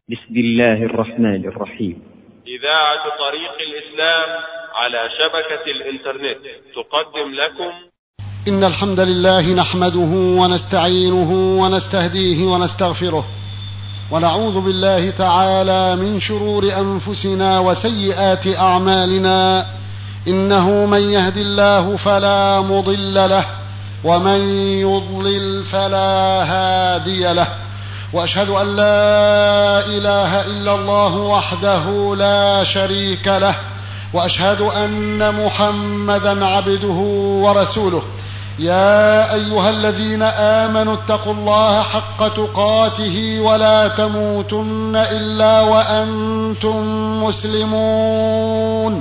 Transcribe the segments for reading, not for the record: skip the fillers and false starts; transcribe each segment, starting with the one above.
بسم الله الرحمن الرحيم. إذاعة طريق الإسلام على شبكة الإنترنت تقدم لكم إن الحمد لله نحمده ونستعينه ونستهديه ونستغفره، ونعوذ بالله تعالى من شرور أنفسنا وسيئات أعمالنا، إنه من يهد الله فلا مضل له ومن يضلل فلا هادي له، وأشهد أن لا إله إلا الله وحده لا شريك له، وأشهد أن محمدا عبده ورسوله. يا أيها الذين آمنوا اتقوا الله حق تقاته ولا تموتن إلا وأنتم مسلمون.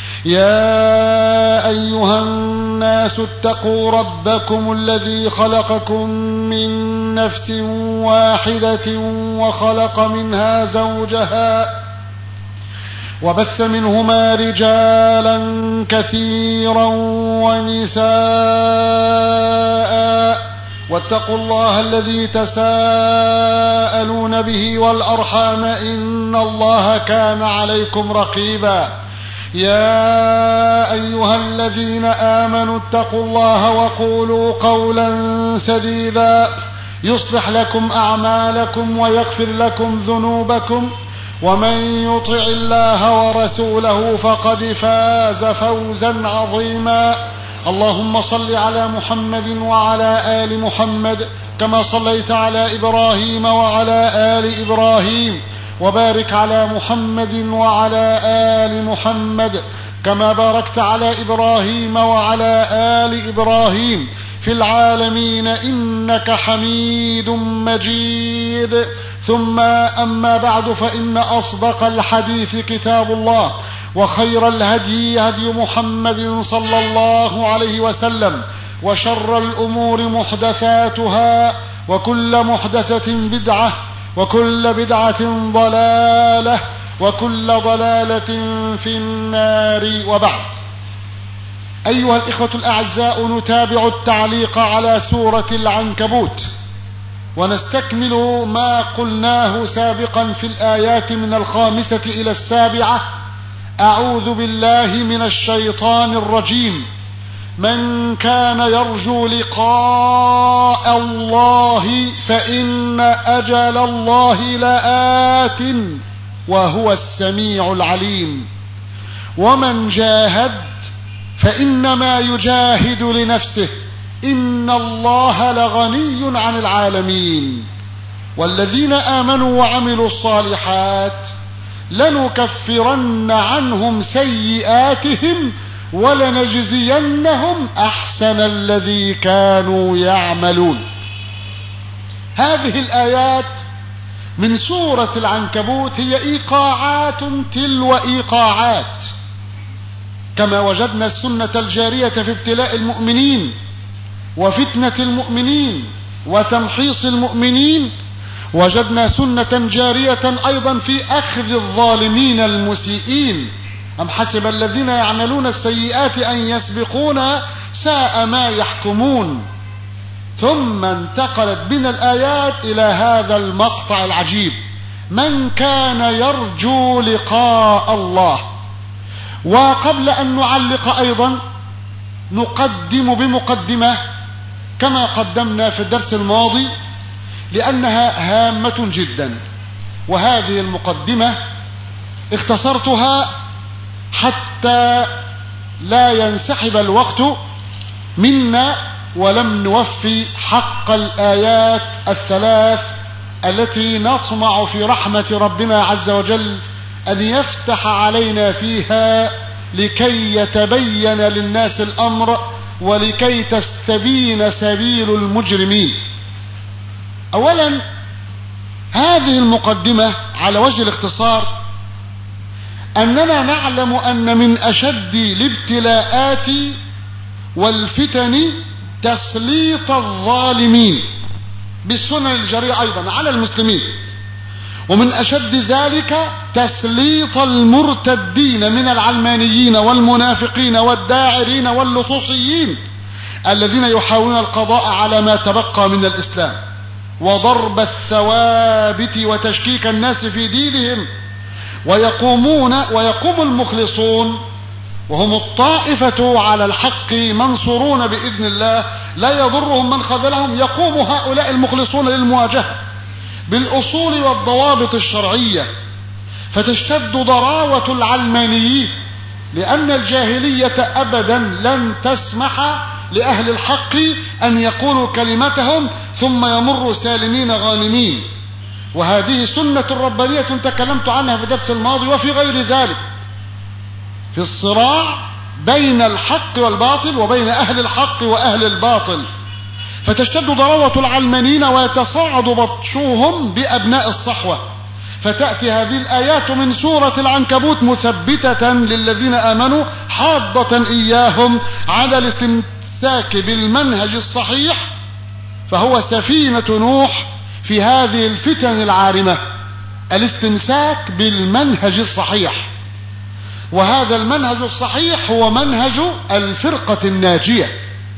يا أيها الناس اتقوا ربكم الذي خلقكم من نفس واحدة وخلق منها زوجها وبث منهما رجالا كثيرا ونساء، واتقوا الله الذي تساءلون به والأرحام إن الله كان عليكم رقيبا. يا أيها الذين آمنوا اتقوا الله وقولوا قولا سديدا يصلح لكم أعمالكم ويغفر لكم ذنوبكم، ومن يطع الله ورسوله فقد فاز فوزا عظيما. اللهم صل على محمد وعلى آل محمد كما صليت على إبراهيم وعلى آل إبراهيم، وبارك على محمد وعلى آل محمد كما باركت على إبراهيم وعلى آل إبراهيم في العالمين إنك حميد مجيد. ثم أما بعد، فإن أصدق الحديث كتاب الله، وخير الهدي هدي محمد صلى الله عليه وسلم، وشر الأمور محدثاتها، وكل محدثة بدعة، وكل بدعة ضلالة، وكل ضلالة في النار. وبعد، أيها الإخوة الأعزاء، نتابع التعليق على سورة العنكبوت، ونستكمل ما قلناه سابقا في الآيات من 5 إلى 7. أعوذ بالله من الشيطان الرجيم. من كان يرجو لقاء الله فإن أجل الله لآت وهو السميع العليم. ومن جاهد فإنما يجاهد لنفسه، إن الله لغني عن العالمين. والذين آمنوا وعملوا الصالحات لنكفرن عنهم سيئاتهم ولنجزينهم أحسن الذي كانوا يعملون. هذه الآيات من سورة العنكبوت هي إيقاعات تلو إيقاعات، كما وجدنا السنة الجارية في ابتلاء المؤمنين وفتنة المؤمنين وتمحيص المؤمنين، وجدنا سنة جارية أيضا في أخذ الظالمين المسيئين. أم حسب الذين يعملون السيئات أن يسبقونا ساء ما يحكمون. ثم انتقلت بنا الآيات إلى هذا المقطع العجيب: من كان يرجو لقاء الله. وقبل أن نعلق أيضا نقدم بمقدمة كما قدمنا في الدرس الماضي، لأنها هامة جدا، وهذه المقدمة اختصرتها حتى لا ينسحب الوقت منا ولم نوفي حق الآيات 3 التي نطمع في رحمة ربنا عز وجل أن يفتح علينا فيها لكي يتبين للناس الأمر ولكي تستبين سبيل المجرمين. أولا، هذه المقدمة على وجه الاختصار أننا نعلم أن من أشد الابتلاءات والفتن تسليط الظالمين بالسنن الجارية أيضا على المسلمين، ومن أشد ذلك تسليط المرتدين من العلمانيين والمنافقين والداعرين واللصوصيين الذين يحاولون القضاء على ما تبقى من الإسلام. وضرب الثوابت وتشكيك الناس في دينهم، ويقوم المخلصون وهم الطائفة على الحق منصورون بإذن الله لا يضرهم من خذلهم. يقوم هؤلاء المخلصون للمواجهة بالأصول والضوابط الشرعية، فتشتد ضراوة العلمانيين، لأن الجاهلية أبدا لن تسمح لأهل الحق أن يقولوا كلمتهم ثم يمروا سالمين غانمين. وهذه سنة ربانية تكلمت عنها في الدرس الماضي وفي غير ذلك، في الصراع بين الحق والباطل وبين أهل الحق وأهل الباطل، فتشتد ضراوة العلمانيين ويتصاعد بطشوهم بأبناء الصحوة. فتأتي هذه الآيات من سورة العنكبوت مثبتة للذين آمنوا، حاضة إياهم على الاستمساك بالمنهج الصحيح، فهو سفينة نوح في هذه الفتن العارمة، الاستمساك بالمنهج الصحيح. وهذا المنهج الصحيح هو منهج الفرقة الناجية،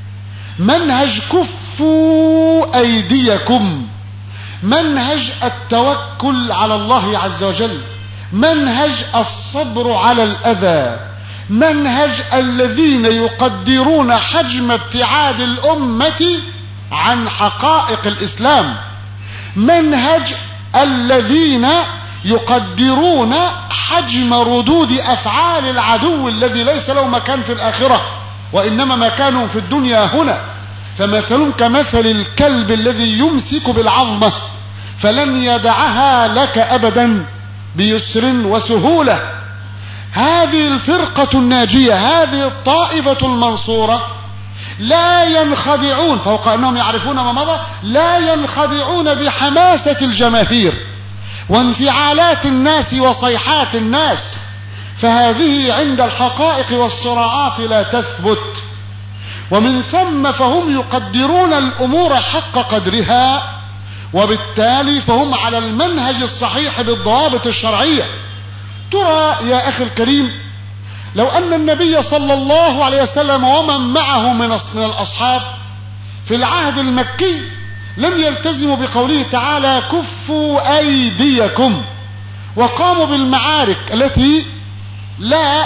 منهج كفوا أيديكم، منهج التوكل على الله عز وجل، منهج الصبر على الأذى، منهج الذين يقدرون حجم ابتعاد الأمة عن حقائق الإسلام، منهج الذين يقدرون حجم ردود أفعال العدو الذي ليس له مكان في الآخرة وإنما مكانه في الدنيا هنا. فمثلهم كمثل الكلب الذي يمسك بالعظمة فلن يدعها لك أبدا بيسر وسهولة. هذه الفرقة الناجية، هذه الطائفة المنصورة لا ينخدعون، فوق أنهم يعرفون ما مضى، لا ينخدعون بحماسة الجماهير وانفعالات الناس وصيحات الناس، فهذه عند الحقائق والصراعات لا تثبت. ومن ثم فهم يقدرون الأمور حق قدرها، وبالتالي فهم على المنهج الصحيح بالضوابط الشرعية. ترى يا أخي الكريم، لو أن النبي صلى الله عليه وسلم ومن معه من الأصحاب في العهد المكي لم يلتزموا بقوله تعالى كفوا أيديكم، وقاموا بالمعارك التي لا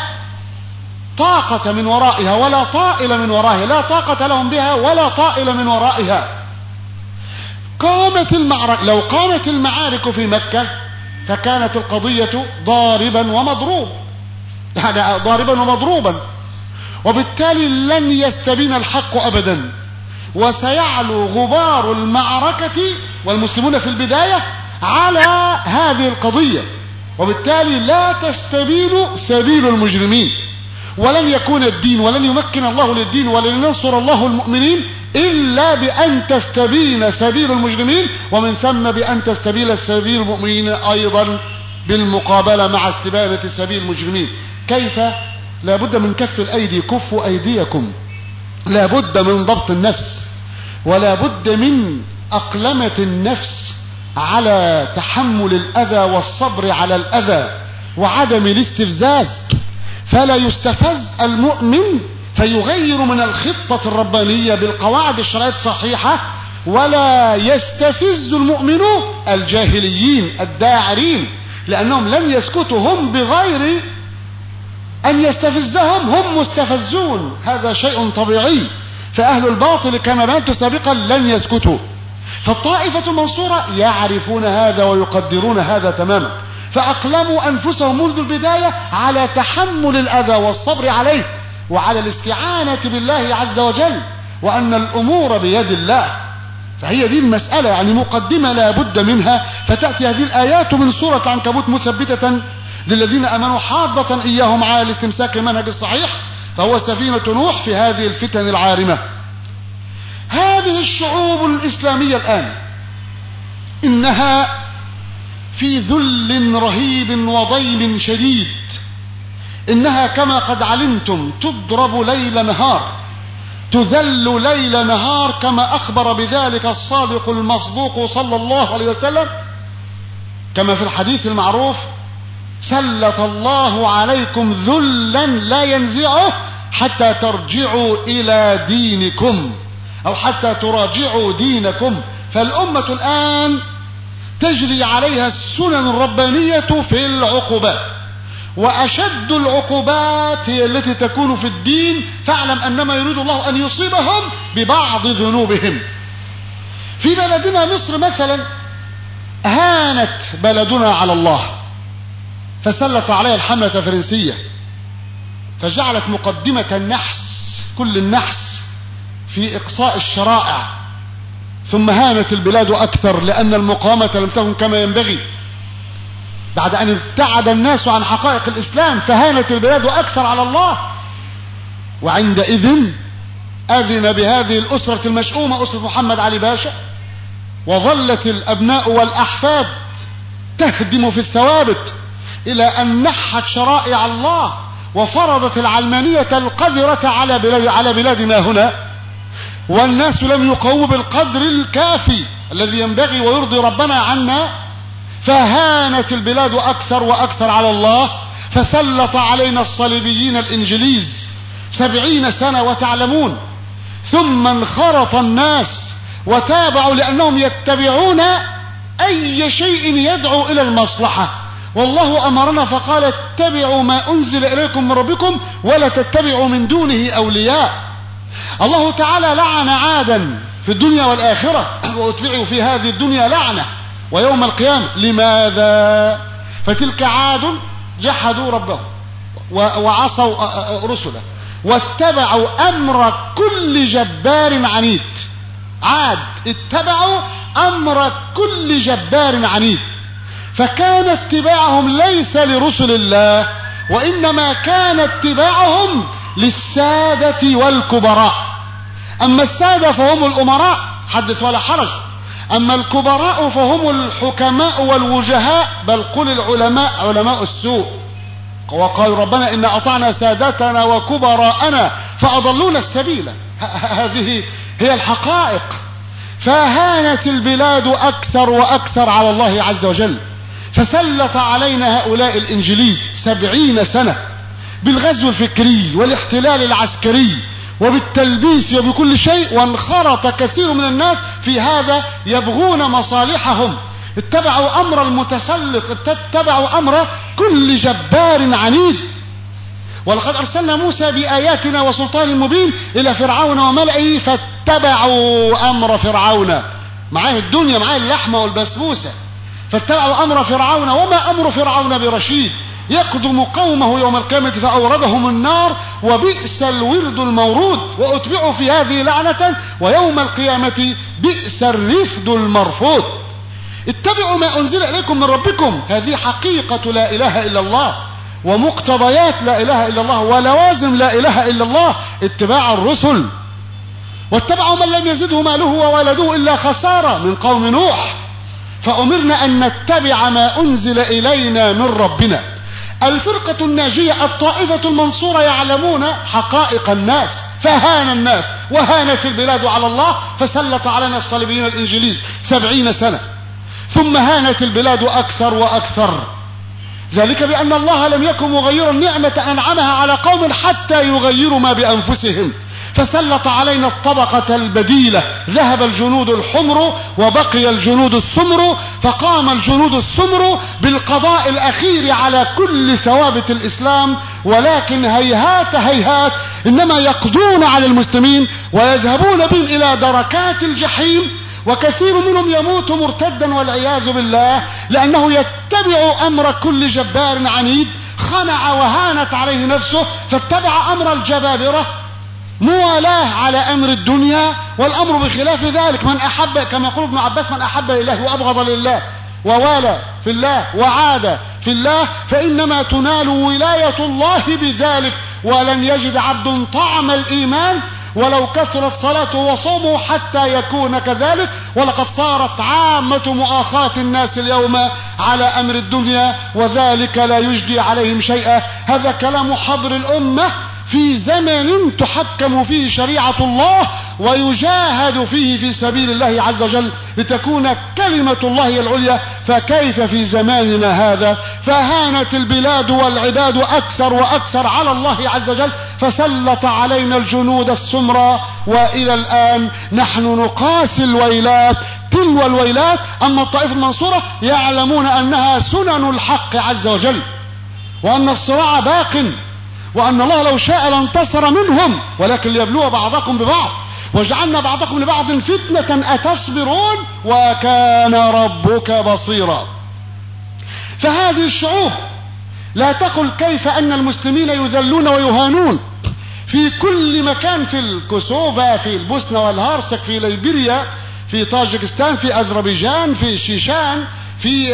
طاقة من ورائها ولا طائل من ورائها، لا طاقة لهم بها ولا طائل من ورائها. لو قامت المعارك في مكة فكانت القضية ضاربا ومضروبا، وبالتالي لن يستبين الحق أبدا، وسيعلو غبار المعركة والمسلمون في البداية على هذه القضية، وبالتالي لا تستبين سبيل المجرمين، ولن يكون الدين ولن يمكن الله للدين ولن ينصر الله المؤمنين إلا بأن تستبين سبيل المجرمين، ومن ثم بأن تستبين سبيل المؤمنين أيضا بالمقابلة مع استبانة سبيل المجرمين. كيف؟ لا بد من كف الأيدي، كفوا أيديكم، لا بد من ضبط النفس، ولا بد من أقلمة النفس على تحمل الأذى والصبر على الأذى وعدم الاستفزاز، فلا يستفز المؤمن فيغير من الخطة الربانية بالقواعد الشرعية الصحيحة، ولا يستفز المؤمن الجاهليين الداعرين، لأنهم لن يسكتوا، هم بغير أن يستفزهم هم مستفزون، هذا شيء طبيعي. فأهل الباطل كما بينت سابقا لن يسكتوا. فالطائفة المنصورة يعرفون هذا ويقدرون هذا تماما، فأقلموا أنفسهم منذ البداية على تحمل الأذى والصبر عليه، وعلى الاستعانة بالله عز وجل، وأن الأمور بيد الله. فهي دي المسألة، يعني مقدمة لا بد منها. فتأتي هذه الآيات من سورة العنكبوت مثبتة للذين آمنوا حاضة إياهم على الاستمساك المنهج الصحيح، فهو سفينة نوح في هذه الفتن العارمة. هذه الشعوب الإسلامية الآن إنها في ذل رهيب وضيم شديد، إنها كما قد علمتم تضرب ليل نهار، تذل ليل نهار، كما أخبر بذلك الصادق المصدوق صلى الله عليه وسلم، كما في الحديث المعروف: سلط الله عليكم ذلا لا ينزعه حتى ترجعوا إلى دينكم، أو حتى تراجعوا دينكم، فالأمة الآن تجري عليها السنن الربانية في العقوبات، وأشد العقوبات هي التي تكون في الدين. فاعلم أنما يريد الله أن يصيبهم ببعض ذنوبهم. في بلدنا مصر مثلا هانت بلدنا على الله، فسلط عليها الحملة الفرنسية، فجعلت مقدمة النحس، كل النحس في إقصاء الشرائع، ثم هانت البلاد أكثر لأن المقاومة لم تكن كما ينبغي، بعد أن ابتعد الناس عن حقائق الإسلام فهانت البلاد أكثر على الله. وعندئذ أذن بهذه الأسرة المشؤومة، أسرة محمد علي باشا، وظلت الأبناء والأحفاد تهدم في الثوابت إلى أن نحت شرائع الله وفرضت العلمانية القذرة على بلادنا هنا، والناس لم يقوموا بالقدر الكافي الذي ينبغي ويرضي ربنا عنا، فهانت البلاد أكثر وأكثر على الله. فسلط علينا الصليبيين الإنجليز 70 سنة وتعلمون، ثم انخرط الناس وتابعوا لأنهم يتبعون أي شيء يدعو إلى المصلحة، والله أمرنا فقال اتبعوا ما أنزل إليكم من ربكم ولا تتبعوا من دونه أولياء. الله تعالى لعن عادا في الدنيا والآخرة، وأتبعوا في هذه الدنيا لعنة ويوم القيامة. لماذا؟ فتلك عاد جحدوا ربهم وعصوا رسله واتبعوا أمر كل جبار عنيد. عاد اتبعوا أمر كل جبار عنيد، فكان اتباعهم ليس لرسل الله، وإنما كان اتباعهم للسادة والكبراء. أما السادة فهم الأمراء حدث ولا حرج، أما الكبراء فهم الحكماء والوجهاء، بل قل العلماء علماء السوء. وقالوا ربنا إن أطعنا سادتنا وكبراءنا فأضلونا السبيل. هذه هي الحقائق. فهانت البلاد أكثر وأكثر على الله عز وجل، فسلط علينا هؤلاء الإنجليز 70 سنة بالغزو الفكري والاحتلال العسكري وبالتلبيس وبكل شيء، وانخرط كثير من الناس في هذا يبغون مصالحهم. اتبعوا أمر المتسلط، اتبعوا أمر كل جبار عنيد. ولقد أرسلنا موسى بآياتنا وسلطان مبين إلى فرعون وملئه فاتبعوا أمر فرعون، معاه الدنيا، معاه اللحمة والبسبوسة، فاتبعوا أمر فرعون وما أمر فرعون برشيد، يقدم قومه يوم القيامة فأوردهم النار وبئس الورد المورود، وأتبعوا في هذه لعنة ويوم القيامة بئس الرفد المرفوض. اتبعوا ما أنزل إليكم من ربكم، هذه حقيقة لا إله إلا الله ومقتضيات لا إله إلا الله ولوازم لا إله إلا الله، اتباع الرسل. واتبعوا من لم يزده ماله وولده إلا خسارة من قوم نوح، فأمرنا أن نتبع ما أنزل إلينا من ربنا. الفرقة الناجية الطائفة المنصورة يعلمون حقائق الناس، فهان الناس وهانت البلاد على الله، فسلط علينا الصليبيين الإنجليز 70 سنة، ثم هانت البلاد أكثر وأكثر. ذلك بأن الله لم يكن مغيرا نعمة أنعمها على قوم حتى يغيروا ما بأنفسهم، فسلط علينا الطبقة البديلة، ذهب الجنود الحمر وبقي الجنود السمر، فقام الجنود السمر بالقضاء الأخير على كل ثوابت الإسلام، ولكن هيهات هيهات إنما يقضون على المسلمين ويذهبون بهم إلى دركات الجحيم، وكثير منهم يموت مرتدا والعياذ بالله، لأنه يتبع أمر كل جبار عنيد خنع وهانت عليه نفسه، فاتبع أمر الجبابرة موالاه على أمر الدنيا، والأمر بخلاف ذلك. من أحب، كما يقول ابن عباس، من أحب لله وأبغض لله ووالى في الله وعاد في الله فإنما تنال ولاية الله بذلك، ولن يجد عبد طعم الإيمان ولو كثرت صلاته وصومه حتى يكون كذلك. ولقد صارت عامة مؤاخاة الناس اليوم على أمر الدنيا، وذلك لا يجدي عليهم شيئا. هذا كلام حبر الأمة في زمن تحكم فيه شريعة الله ويجاهد فيه في سبيل الله عز وجل لتكون كلمة الله العليا، فكيف في زماننا هذا؟ فهانت البلاد والعباد أكثر وأكثر على الله عز وجل، فسلط علينا الجنود السمراء، وإلى الآن نحن نقاسي الويلات تلو الويلات. أما الطائفة المنصورة يعلمون أنها سنن الحق عز وجل، وأن الصراع باق، وأن الله لو شاء لانتصر منهم، ولكن ليبلو بعضكم ببعض، وجعلنا بعضكم لبعض فتنة أتصبرون وكان ربك بصيرا. فهذه الشعوب لا تقل كيف أن المسلمين يذلون ويهانون في كل مكان، في الكوسوفا، في البوسنة والهرسك، في ليبيريا، في طاجكستان، في أذربيجان، في شيشان، في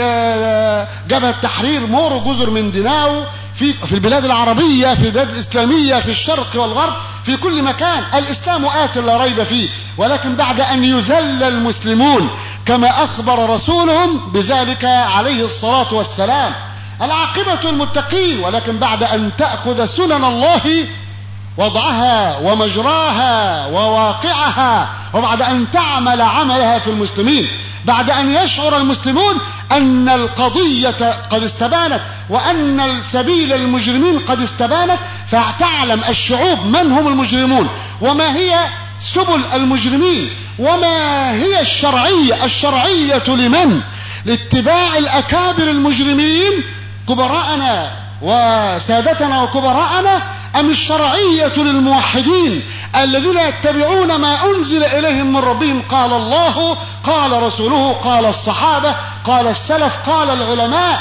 جبهة تحرير مورو، جزر مندناو، في البلاد العربية، في البلاد الإسلامية، في الشرق والغرب، في كل مكان الإسلام آت لا ريب فيه، ولكن بعد أن يذل المسلمون كما أخبر رسولهم بذلك عليه الصلاة والسلام. العاقبة المتقين، ولكن بعد أن تأخذ سنن الله وضعها ومجراها وواقعها، وبعد أن تعمل عملها في المسلمين، بعد أن يشعر المسلمون أن القضية قد استبانت وأن سبيل المجرمين قد استبانت، فتعلم الشعوب من هم المجرمون وما هي سبل المجرمين وما هي الشرعية لمن؟ لاتباع الأكابر المجرمين كبراءنا وسادتنا وكبراءنا، أم الشرعية للموحدين الذين يتبعون ما أنزل إليهم من ربهم؟ قال الله، قال رسوله، قال الصحابة، قال السلف، قال العلماء،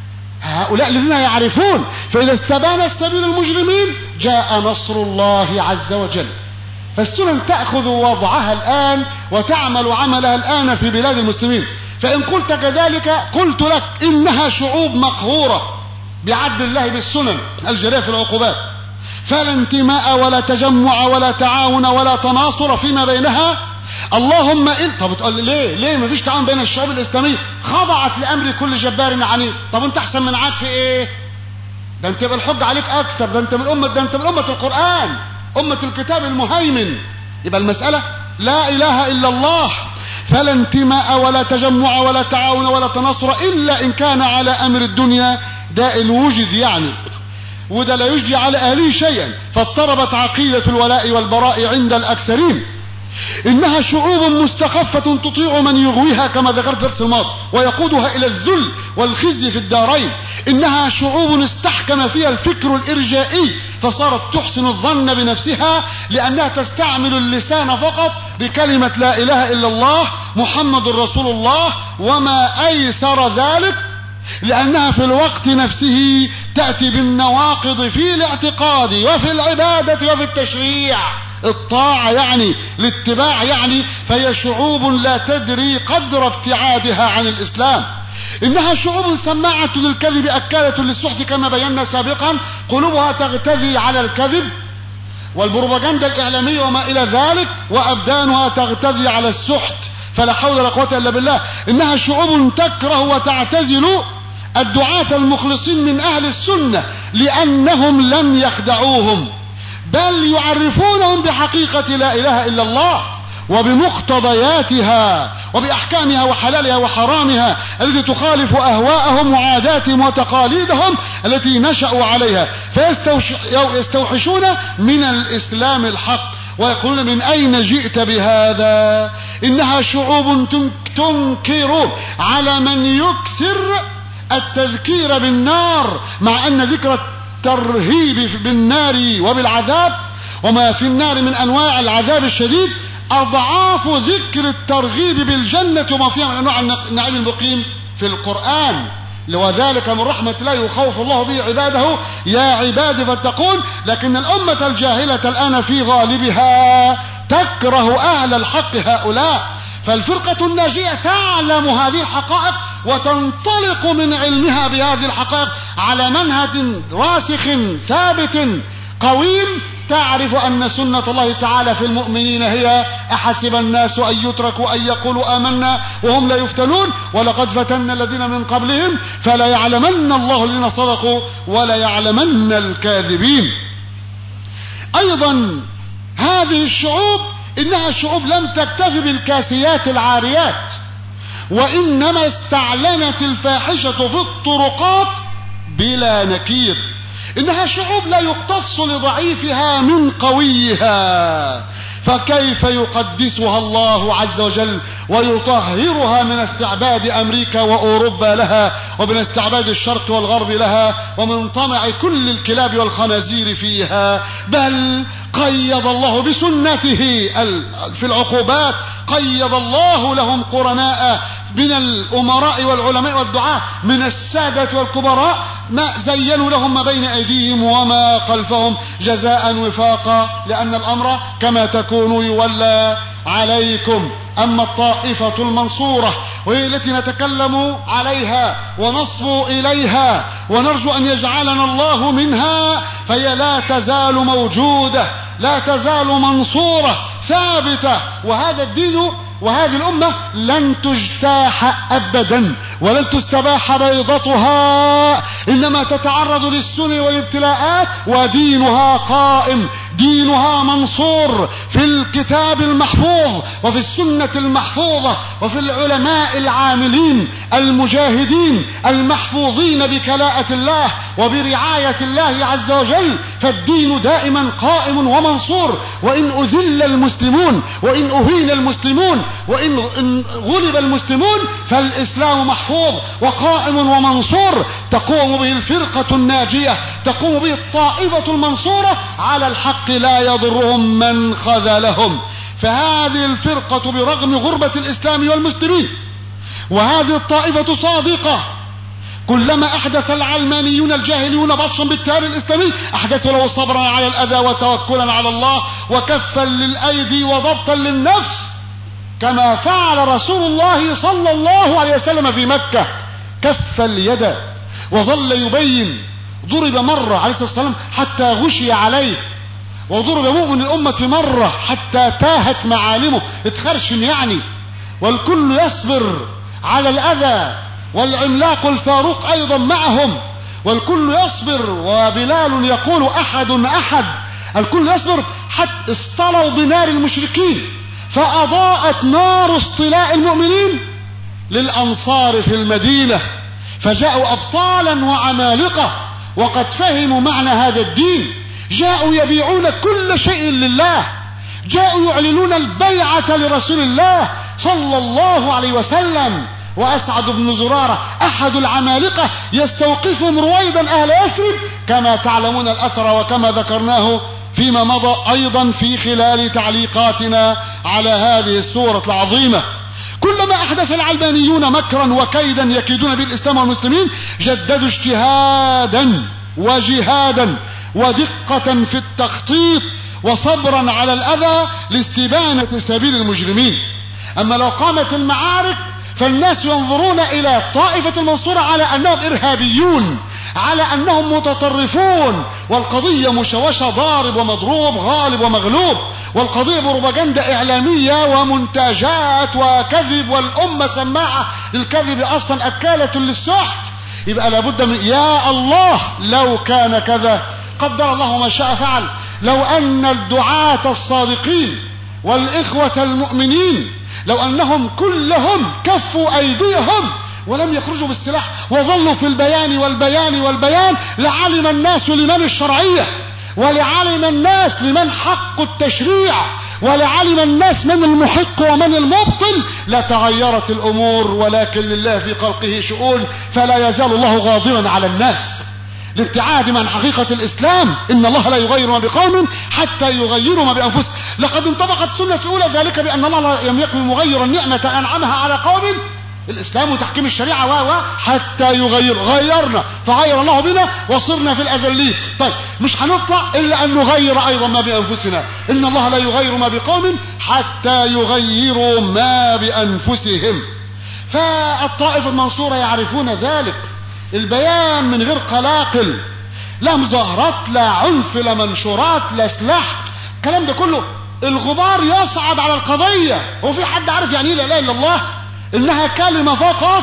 هؤلاء الذين يعرفون. فإذا استبانت سبيل المجرمين جاء نصر الله عز وجل. فالسنن تأخذ وضعها الآن وتعمل عملها الآن في بلاد المسلمين. فإن قلت كذلك قلت لك إنها شعوب مقهورة بعدل الله بالسنن الجارية في العقوبات، فلا انتماء ولا تجمع ولا تعاون ولا تناصر فيما بينها. اللهم إن طب تقول ليه ما فيش تعاون بين الشعوب الإسلامية؟ خضعت لأمر كل جبار عنيد. طب انت احسن من عاد في ايه؟ ده انت يبقى الحج عليك اكثر، ده انت من أمة القرآن، أمة الكتاب المهيمن. يبقى المسألة لا إله إلا الله. فلا انتماء ولا تجمع ولا تعاون ولا تناصر إلا إن كان على أمر الدنيا داء وجد يعني، وده لا يجدي على أهله شيئا. فاضطربت عقيدة الولاء والبراء عند الأكثرين. إنها شعوب مستخفة تطيع من يغويها كما ذكرت في الدرس الماضي ويقودها إلى الذل والخزي في الدارين. إنها شعوب استحكم فيها الفكر الإرجائي فصارت تحسن الظن بنفسها لأنها تستعمل اللسان فقط بكلمة لا إله إلا الله محمد رسول الله وما أيسر ذلك، لأنها في الوقت نفسه تأتي بالنواقض في الاعتقاد وفي العبادة وفي التشريع. الطاعة يعني، الاتباع يعني. فهي شعوب لا تدري قدر ابتعادها عن الإسلام. إنها شعوب سماعة للكذب أكالة للسحت كما بينا سابقا، قلوبها تغتذي على الكذب والبروباغندا الإعلامية وما إلى ذلك، وأبدانها تغتذي على السحت، فلا حول ولا قوة إلا بالله. إنها شعوب تكره وتعتزل الدعاة المخلصين من أهل السنة لأنهم لم يخدعوهم، بل يعرفونهم بحقيقة لا إله إلا الله وبمقتضياتها وبأحكامها وحلالها وحرامها التي تخالف أهواءهم وعاداتهم وتقاليدهم التي نشأوا عليها، فيستوحشون من الإسلام الحق ويقولون من أين جئت بهذا. إنها شعوب تنكر على من يكثر التذكير بالنار، مع أن ذكر الترهيب بالنار وبالعذاب وما في النار من أنواع العذاب الشديد أضعاف ذكر الترغيب بالجنة وما فيها من أنواع النعيم المقيم في القرآن. وذلك من رحمة الله يخوف الله به عباده يا عباد فاتقون. لكن الأمة الجاهلة الآن في غالبها تكره أهل الحق هؤلاء. فالفرقة الناجية تعلم هذه الحقائق وتنطلق من علمها بهذه الحقائق على منهج راسخ ثابت قويم، تعرف أن سنة الله تعالى في المؤمنين هي أحسب الناس أن يتركوا أن يقولوا آمنا وهم لا يفتنون ولقد فتنا الذين من قبلهم فلا يعلمن الله الذين صدقوا ولا يعلمن الكاذبين. أيضا هذه الشعوب إنها شعوب لم تكتفي بالكاسيات العاريات، وإنما استعلنت الفاحشة في الطرقات بلا نكير. إنها شعوب لا يقتص لضعيفها من قويها، فكيف يقدسها الله عز وجل ويطهرها من استعباد أمريكا وأوروبا لها، ومن استعباد الشرق والغرب لها، ومن طمع كل الكلاب والخنازير فيها. بل قيض الله بسنته في العقوبات، قيض الله لهم قرناء من الأمراء والعلماء والدعاة، من السادة والكبراء، ما زينوا لهم ما بين أيديهم وما خلفهم جزاء وفاقا، لأن الأمر كما تكونوا يولى عليكم. أما الطائفة المنصورة وهي التي نتكلم عليها ونصبو إليها ونرجو أن يجعلنا الله منها، فهي لا تزال موجودة، لا تزال منصورة ثابتة، وهذا الدين وهذه الأمة لن تجتاح أبدا ولن تستباح بيضتها، إنما تتعرض للسن والابتلاءات، ودينها قائم، دينها منصور في الكتاب المحفوظ وفي السنة المحفوظة وفي العلماء العاملين المجاهدين المحفوظين بكلاءة الله وبرعاية الله عز وجل. فالدين دائما قائم ومنصور، وإن أذل المسلمون وإن أهين المسلمون وإن غلب المسلمون فالإسلام محفوظ وقائم ومنصور، تقوم به الفرقة الناجية، تقوم به الطائفة المنصورة على الحق، لا يضرهم من خذلهم. فهذه الفرقة برغم غربة الإسلام والمسلمين، وهذه الطائفة صادقة، كلما أحدث العلمانيون الجاهلون بطشا بالتيار الإسلامي أحدثوا له صبرا على الأذى وتوكلا على الله وكفا للأيدي وضبطا للنفس، كما فعل رسول الله صلى الله عليه وسلم في مكة، كف اليد وظل يبين. ضرب مرة عليه الصلاة والسلام حتى غشي عليه، وضرب مؤمن الأمة مرة حتى تاهت معالمه، اتخرشن يعني، والكل يصبر على الأذى، والعملاق الفاروق أيضا معهم، والكل يصبر، وبلال يقول أحد أحد، الكل يصبر حتى اصطلوا بنار المشركين فأضاءت نار اصطلاء المؤمنين للأنصار في المدينة، فجاءوا أبطالا وعمالقة وقد فهموا معنى هذا الدين، جاءوا يبيعون كل شيء لله، جاءوا يعلنون البيعة لرسول الله صلى الله عليه وسلم. وأسعد بن زرارة أحد العمالقة يستوقفهم رويدا أهل يثرب، كما تعلمون الأثر وكما ذكرناه فيما مضى أيضا في خلال تعليقاتنا على هذه السورة العظيمة. كلما أحدث العلمانيون مكرا وكيدا يكيدون بالإسلام والمسلمين جددوا اجتهادا وجهادا ودقة في التخطيط وصبرا على الأذى لاستبانة سبيل المجرمين. أما لو قامت المعارك فالناس ينظرون إلى الطائفة المنصورة على أنهم إرهابيون، على أنهم متطرفون، والقضية مشوشة، ضارب ومضروب، غالب ومغلوب، والقضية بروباجندا إعلامية ومنتجات وكذب، والأمة سماعة للكذب أصلا أكالة للسحت. يبقى لابد من يا الله لو كان كذا، قدر الله ما شاء فعل. لو أن الدعاة الصادقين والإخوة المؤمنين لو أنهم كلهم كفوا أيديهم ولم يخرجوا بالسلاح وظلوا في البيان والبيان والبيان، لعلم الناس لمن الشرعية، ولعلم الناس لمن حق التشريع، ولعلم الناس من المحق ومن المبطل، لتغيرت الأمور. ولكن لله في خلقه شؤون، فلا يزال الله غاضبا على الناس لابتعادهم عن حقيقة الإسلام. إن الله لا يغير ما بقوم حتى يغيروا ما بأنفسهم. لقد انطبقت سنة الأولى ذلك بأن الله لم يكن مغيرا نعمة أنعمها على قوم، الإسلام وتحكيم الشريعة حتى غيرنا فغير الله بنا وصرنا في الأذلين. طيب مش هنطلع إلا أن نغير أيضا ما بأنفسنا. إن الله لا يغير ما بقوم حتى يغيروا ما بأنفسهم. فالطائفة المنصورة يعرفون ذلك. البيان من غير قلاقل، لا مظاهرات، لا عنف، لا منشورات، لا سلاح، الكلام ده كله الغبار يصعد على القضية. هو في حد عارف يعني لا اله الا الله؟ انها كلمة فقط،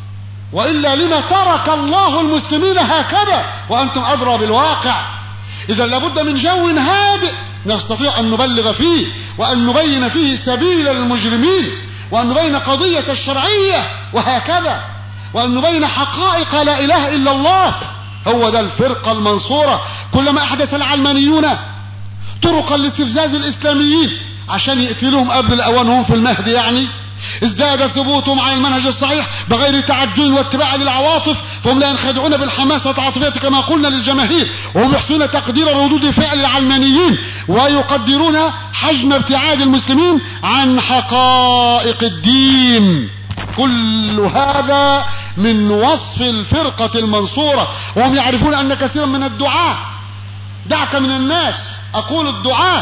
وإلا لما ترك الله المسلمين هكذا وأنتم أدرى بالواقع؟ إذا لابد من جو هادئ نستطيع أن نبلغ فيه، وأن نبين فيه سبيل المجرمين، وأن نبين قضية الشرعية وهكذا، وأن نبين حقائق لا إله إلا الله. هو ده الفرقة المنصورة. كلما أحدث العلمانيون طرقا لاستفزاز الإسلاميين عشان يقتلوهم قبل الأوان وهم في المهد يعني، ازداد ثبوتهم على المنهج الصحيح بغير تعجل واتباع للعواطف، فهم لا ينخدعون بالحماسة العاطفية كما قلنا للجماهير، وهم يحسنون تقدير ردود فعل العلمانيين ويقدرون حجم ابتعاد المسلمين عن حقائق الدين. كل هذا من وصف الفرقة المنصورة. وهم يعرفون أن كثيرا من الدعاة، دعك من الناس، أقول الدعاة،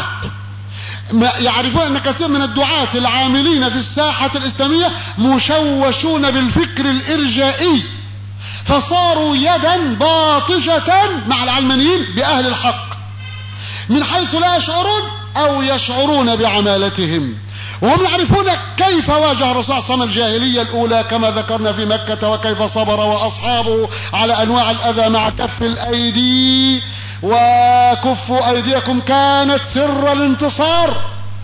يعرفون أن كثير من الدعاة العاملين في الساحة الإسلامية مشوشون بالفكر الإرجائي، فصاروا يدا باطشة مع العلمانيين بأهل الحق من حيث لا يشعرون أو يشعرون بعمالتهم. وهم يعرفون كيف واجه الرسول صلى الله عليه وسلم الجاهلية الأولى كما ذكرنا في مكة، وكيف صبر وأصحابه على أنواع الأذى مع كف الأيدي. وكفوا أيديكم كانت سر الانتصار،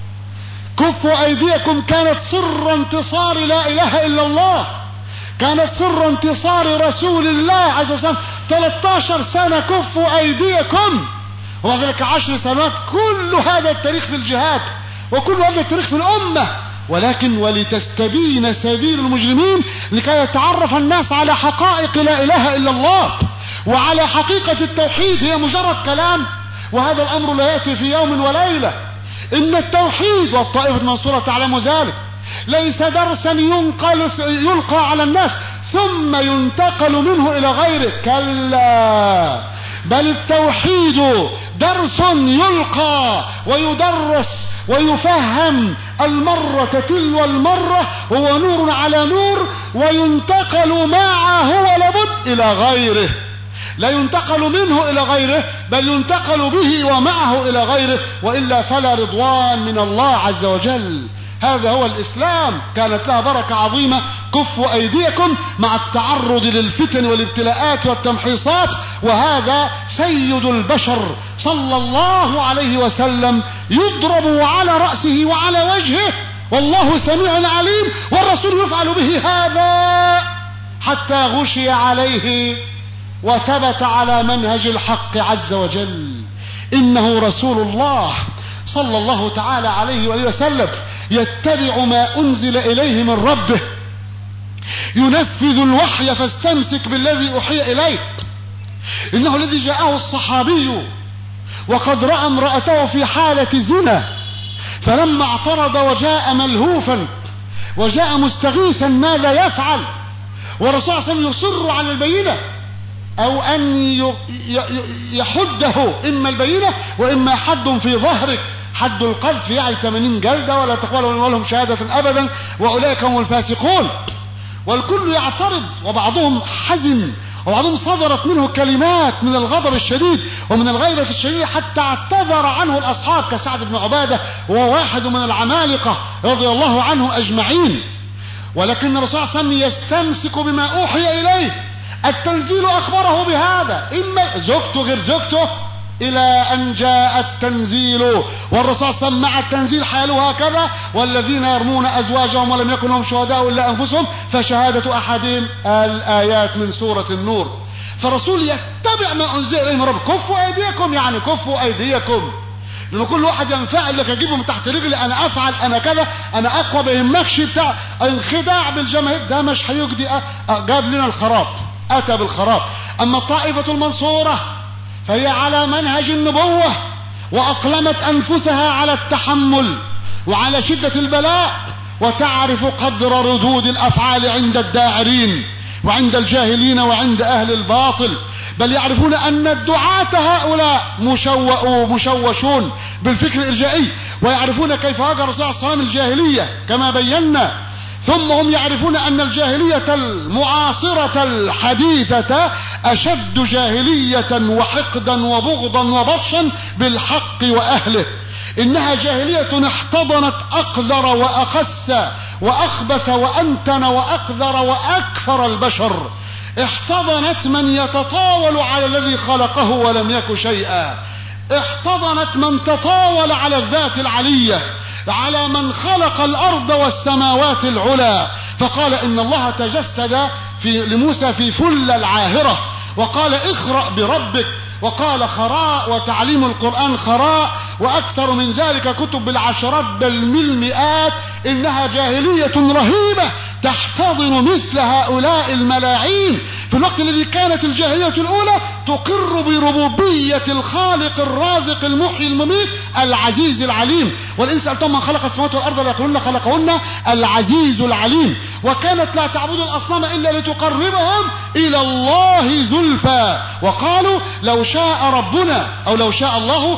كفوا أيديكم كانت سر انتصار لا إله إلا الله، كانت سر انتصار رسول الله عز وجل. 13 سنة كفوا أيديكم، وذلك 10 سنوات. كل هذا التاريخ في الجهاد، وكل هذا التاريخ في الأمة، ولكن ولتستبين سبيل المجرمين، لكي يتعرف الناس على حقائق لا إله إلا الله وعلى حقيقة التوحيد. هي مجرد كلام، وهذا الأمر لا يأتي في يوم وليلة. إن التوحيد، والطائفة المنصورة تعلم ذلك، ليس درسا يلقى على الناس ثم ينتقل منه إلى غيره، كلا، بل التوحيد درس يلقى ويدرس ويفهم المرة تلو المرة، هو نور على نور، وينتقل معه ولابد إلى غيره. لا ينتقل منه إلى غيره، بل ينتقل به ومعه إلى غيره، وإلا فلا رضوان من الله عز وجل. هذا هو الإسلام، كانت لها بركة عظيمة. كفوا أيديكم مع التعرض للفتن والابتلاءات والتمحيصات، وهذا سيد البشر صلى الله عليه وسلم يضرب على رأسه وعلى وجهه، والله سميع عليم، والرسول يفعل به هذا حتى غشي عليه وثبت على منهج الحق عز وجل. إنه رسول الله صلى الله تعالى عليه وآله وسلم يتبع ما أنزل إليه من ربه، ينفذ الوحي، فاستمسك بالذي أوحي إليك. إنه الذي جاءه الصحابي وقد رأى امرأته في حالة زنا، فلما اعترض وجاء ملهوفا وجاء مستغيثا ماذا يفعل؟ والرسول صلى الله عليه وسلم يصر على البينة، أو أن يحده، إما البينة وإما حد في ظهرك، حد القذف يعني 80 جلدة، ولا تقبل لهم شهادة أبدا، وأولئك هم الفاسقون. والكل يعترض، وبعضهم حزن، وبعضهم صدرت منه كلمات من الغضب الشديد ومن الغيرة الشديدة، حتى اعتذر عنه الأصحاب كسعد بن عبادة، وهو واحد من العمالقة رضي الله عنه أجمعين. ولكن الرسول صلى الله عليه وسلم يستمسك بما أوحي إليه. التنزيل أخبره بهذا، إما زوجته غير زوجته، إلى أن جاء التنزيل. والرسول صلى الله عليه وسلم مع التنزيل حاله هكذا: والذين يرمون أزواجهم ولم يكن لهم شهداء إلا أنفسهم فشهادة أحدهم، الآيات من سورة النور. فالرسول يتبع ما أنزل إليه من رب. كفوا أيديكم، يعني كفوا أيديكم، لأن كل واحد ينفعل لك أجيبه من تحت رجلي، أنا أفعل، أنا كذا، أنا أقوى، بيهمكش بتاع انخداع بالجماهير، ده مش هيجدي. جاب لنا الخراب، أتى بالخراب. أما الطائفة المنصورة فهي على منهج النبوة، وأقلمت أنفسها على التحمل وعلى شدة البلاء، وتعرف قدر ردود الأفعال عند الداعرين وعند الجاهلين وعند أهل الباطل. بل يعرفون أن الدعاة هؤلاء مشوشون بالفكر الإرجائي، ويعرفون كيف واجه الرسول صلى الله عليه وسلم الجاهلية كما بينا. ثم هم يعرفون أن الجاهلية المعاصرة الحديثة أشد جاهلية وحقدا وبغضا وبطشا بالحق وأهله. إنها جاهلية احتضنت أقذر وأخس وأخبث وأنتن وأقذر وأكفر البشر، احتضنت من يتطاول على الذي خلقه ولم يك شيئا، احتضنت من تطاول على الذات العلية، على من خلق الأرض والسماوات العلى. فقال إن الله تجسد لموسى في فل العاهرة، وقال اخرأ بربك، وقال خراء، وتعليم القرآن خراء، وأكثر من ذلك كتب بالعشرات بل بالمئات. إنها جاهلية رهيبة تحتضن مثل هؤلاء الملاعين في الوقت الذي كانت الجاهلية الأولى تقر بربوبية الخالق الرازق المحيي المميت العزيز العليم. وإن سألتم من خلق السماوات والأرض ليقولن خلقهن العزيز العليم. وكانت لا تعبد الأصنام إلا لتقربهم إلى الله زلفى. وقالوا لو شاء ربنا أو لو شاء الله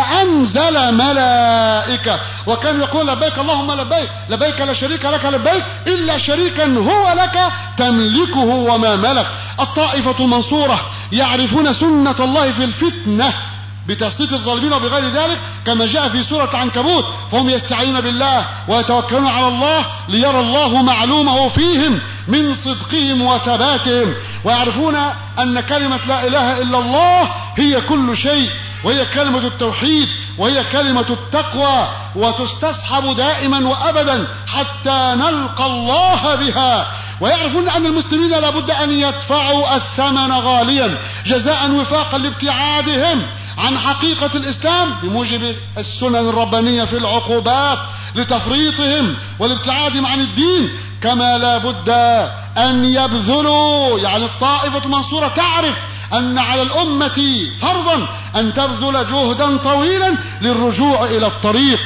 لأنزل ملائكة. وكانوا يقول لبيك اللهم لبيك لبيك لا شريك لك لبيك إلا شريكا هو لك تملكه وما ملك. الطائفة المنصورة يعرفون سنة الله في الفتنة بتسليط الظالمين وبغير ذلك كما جاء في سورة العنكبوت، فهم يستعينون بالله ويتوكلون على الله ليرى الله معلومه فيهم من صدقهم وثباتهم، ويعرفون أن كلمة لا إله إلا الله هي كل شيء، وهي كلمة التوحيد، وهي كلمة التقوى، وتستصحب دائما وأبدا حتى نلقى الله بها. ويعرفون أن المسلمين لابد أن يدفعوا الثمن غاليا جزاء وفاقا لابتعادهم عن حقيقة الإسلام بموجب السنن الربانية في العقوبات لتفريطهم والابتعادهم عن الدين، كما لابد أن يبذلوا، يعني الطائفة المنصورة تعرف أن على الأمة فرضا أن تبذل جهدا طويلا للرجوع إلى الطريق،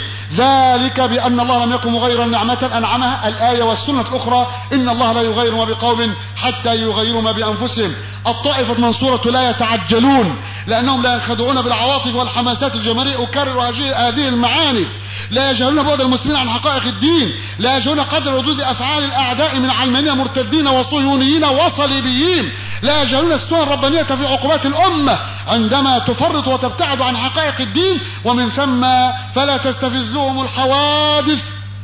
ذلك بأن الله لم يكن مغيرا نعمة أنعمها، الآية والسنة الأخرى إن الله لا يغير ما بقوم حتى يغيروا ما بأنفسهم. الطائفة المنصورة لا يتعجلون لأنهم لا ينخدعون بالعواطف والحماسات الجماهيرية، أكرر هذه المعاني. لا يجهلون بعد المسلمين عن حقائق الدين، لا يجهلون قدر ردود أفعال الأعداء من علمانية مرتدين وصهيونيين وصليبيين، لا يجهلون السنن الربانية في عقوبات الأمة عندما تفرط وتبتعد عن حقائق الدين، ومن ثم فلا تستفزهم الحوادث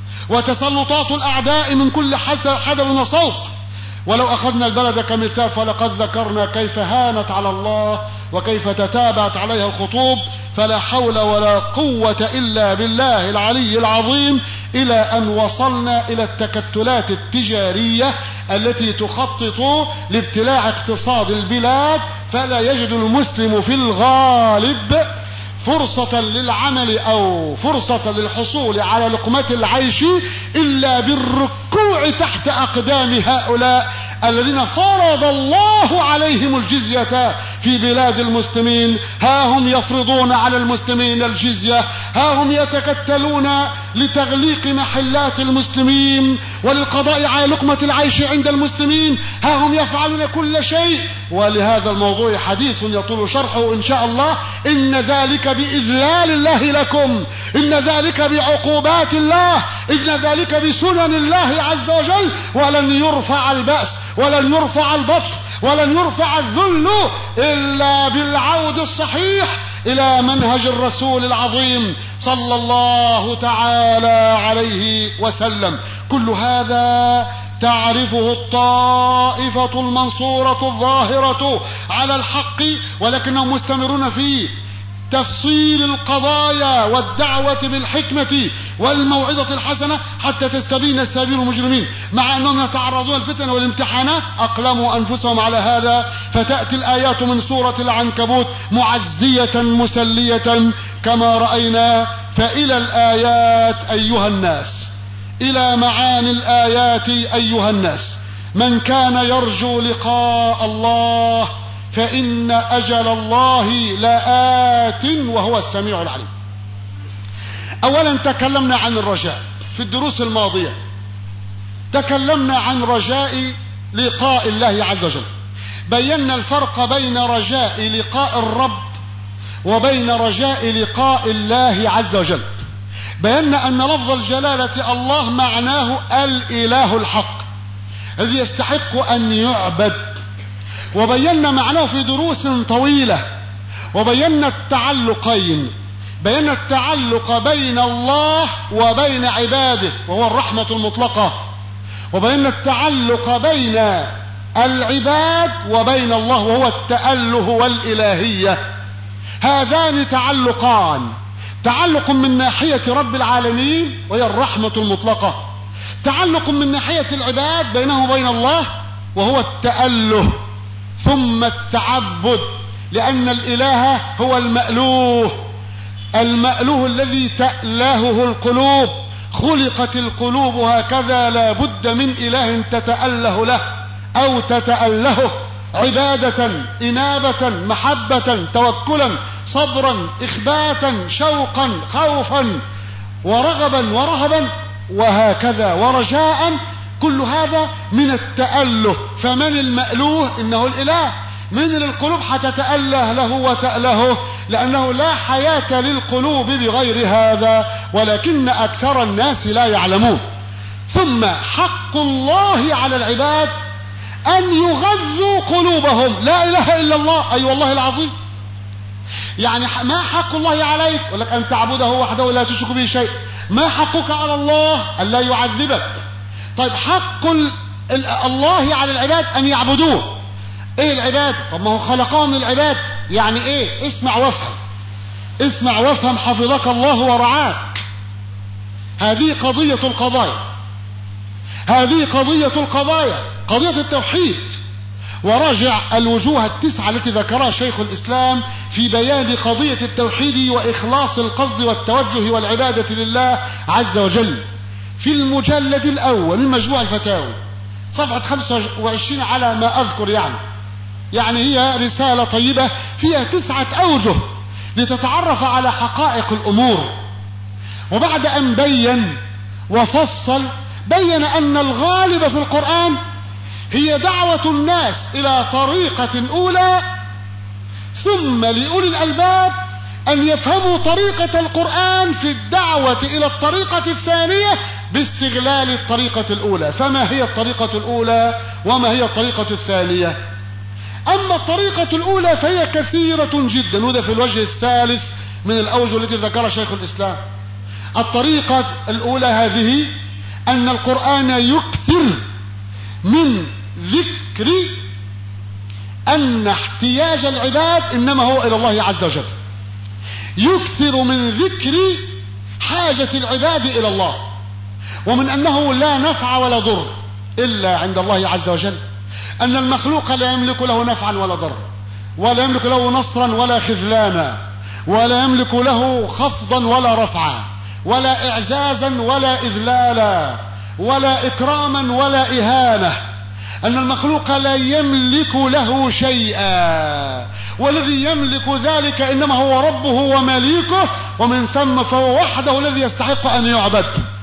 وتسلطات الأعداء من كل حدب وصوت. ولو أخذنا البلد كمثال فلقد ذكرنا كيف هانت على الله وكيف تتابعت عليها الخطوب، فلا حول ولا قوة إلا بالله العلي العظيم، إلى أن وصلنا إلى التكتلات التجارية التي تخطط لابتلاع اقتصاد البلاد، فلا يجد المسلم في الغالب فرصة للعمل أو فرصة للحصول على لقمة العيش إلا بالركوع تحت أقدام هؤلاء الذين فرض الله عليهم الجزية في بلاد المسلمين. ها هم يفرضون على المسلمين الجزية، ها هم يتكتلون لتغليق محلات المسلمين وللقضاء على لقمة العيش عند المسلمين، ها هم يفعلون كل شيء. ولهذا الموضوع حديث يطول شرحه إن شاء الله. إن ذلك بإذلال الله لكم، إن ذلك بعقوبات الله، إن ذلك بسنن الله عز وجل، ولن يرفع البأس ولن يرفع البطش ولن يرفع الذل إلا بالعود الصحيح إلى منهج الرسول العظيم صلى الله تعالى عليه وسلم. كل هذا تعرفه الطائفة المنصورة الظاهرة على الحق، ولكنهم مستمرون في تفصيل القضايا والدعوة بالحكمة والموعظة الحسنة حتى تستبين سبيل المجرمين، مع أنهم يتعرضون الفتن والامتحانات أقلموا أنفسهم على هذا. فتأتي الآيات من سورة العنكبوت معزية مسلية كما رأينا. فإلى الآيات أيها الناس، إلى معاني الآيات أيها الناس، من كان يرجو لقاء الله فإن أجل الله لآت وهو السميع العليم. أولا تكلمنا عن الرجاء في الدروس الماضية، تكلمنا عن رجاء لقاء الله عز وجل، بينا الفرق بين رجاء لقاء الرب وبين رجاء لقاء الله عز وجل. بينا أن لفظ الجلالة الله معناه الإله الحق الذي يستحق أن يعبد، وبينا معناه في دروس طويلة، وبينا التعلقين، بينا التعلق بين الله وبين عباده وهو الرحمة المطلقة، وبينا التعلق بين العباد وبين الله وهو التأله والإلهية. هذان تعلقان، تعلق من ناحية رب العالمين وهي الرحمة المطلقة، تعلق من ناحية العباد بينه وبين الله وهو التأله ثم التعبد، لأن الإله هو المألوه، المألوه الذي تألهه القلوب خلقت القلوب هكذا، لا بد من إله تتأله له أو تتألهه، عبادة، إنابة، محبة، توكلا، صبرا، إخباتا، شوقا، خوفا، ورغبا ورهبا، وهكذا، ورجاء. كل هذا من التأله. فمن المألوه؟ إنه الإله. من القلوب حتتأله له وتألهه، لأنه لا حياة للقلوب بغير هذا، ولكن أكثر الناس لا يعلمون. ثم حق الله على العباد أن يغذوا قلوبهم. لا إله إلا الله. أي والله العظيم. يعني ما حق الله عليك؟ ولك أن تعبده وحده لا تشرك به شيء. ما حقك على الله؟ أن لا يعذبك. طيب حق الله على العباد أن يعبدوه. ايه العباد؟ طب ما هو خلقهم العباد. يعني ايه؟ اسمع وافهم، اسمع وافهم حفظك الله ورعاك. هذه قضية القضايا، هذه قضية القضايا، قضية التوحيد. وراجع الوجوه التسعة التي ذكرها شيخ الإسلام في بيان قضية التوحيد وإخلاص القصد والتوجه والعبادة لله عز وجل في المجلد الأول من مجموع الفتاوي صفحة 25 على ما أذكر. يعني هي رسالة طيبة فيها 9 أوجه لتتعرف على حقائق الأمور. وبعد أن بين وفصل، بين أن الغالب في القرآن هي دعوة الناس إلى طريقة أولى، ثم لأولي الألباب أن يفهموا طريقة القرآن في الدعوة إلى الطريقة الثانية باستغلال الطريقة الأولى. فما هي الطريقة الأولى وما هي الطريقة الثانية؟ أما الطريقة الأولى فهي كثيرة جدا، وده في الوجه الثالث من الأوجه التي ذكرها شيخ الإسلام. الطريقة الأولى هذه أن القرآن يكثر من ذكر أن احتياج العباد إنما هو إلى الله عز وجل. يكثر من ذكر حاجة العباد إلى الله، ومن أنه لا نفع ولا ضر إلا عند الله عز وجل، أن المخلوق لا يملك له نفعا ولا ضر، ولا يملك له نصرا ولا خذلانا، ولا يملك له خفضا ولا رفعا، ولا إعزازا ولا إذلالا، ولا إكراما ولا إهانة. أن المخلوق لا يملك له شيئا، والذي يملك ذلك إنما هو ربه ومليكه، ومن ثم فهو وحده الذي يستحق أن يعبد.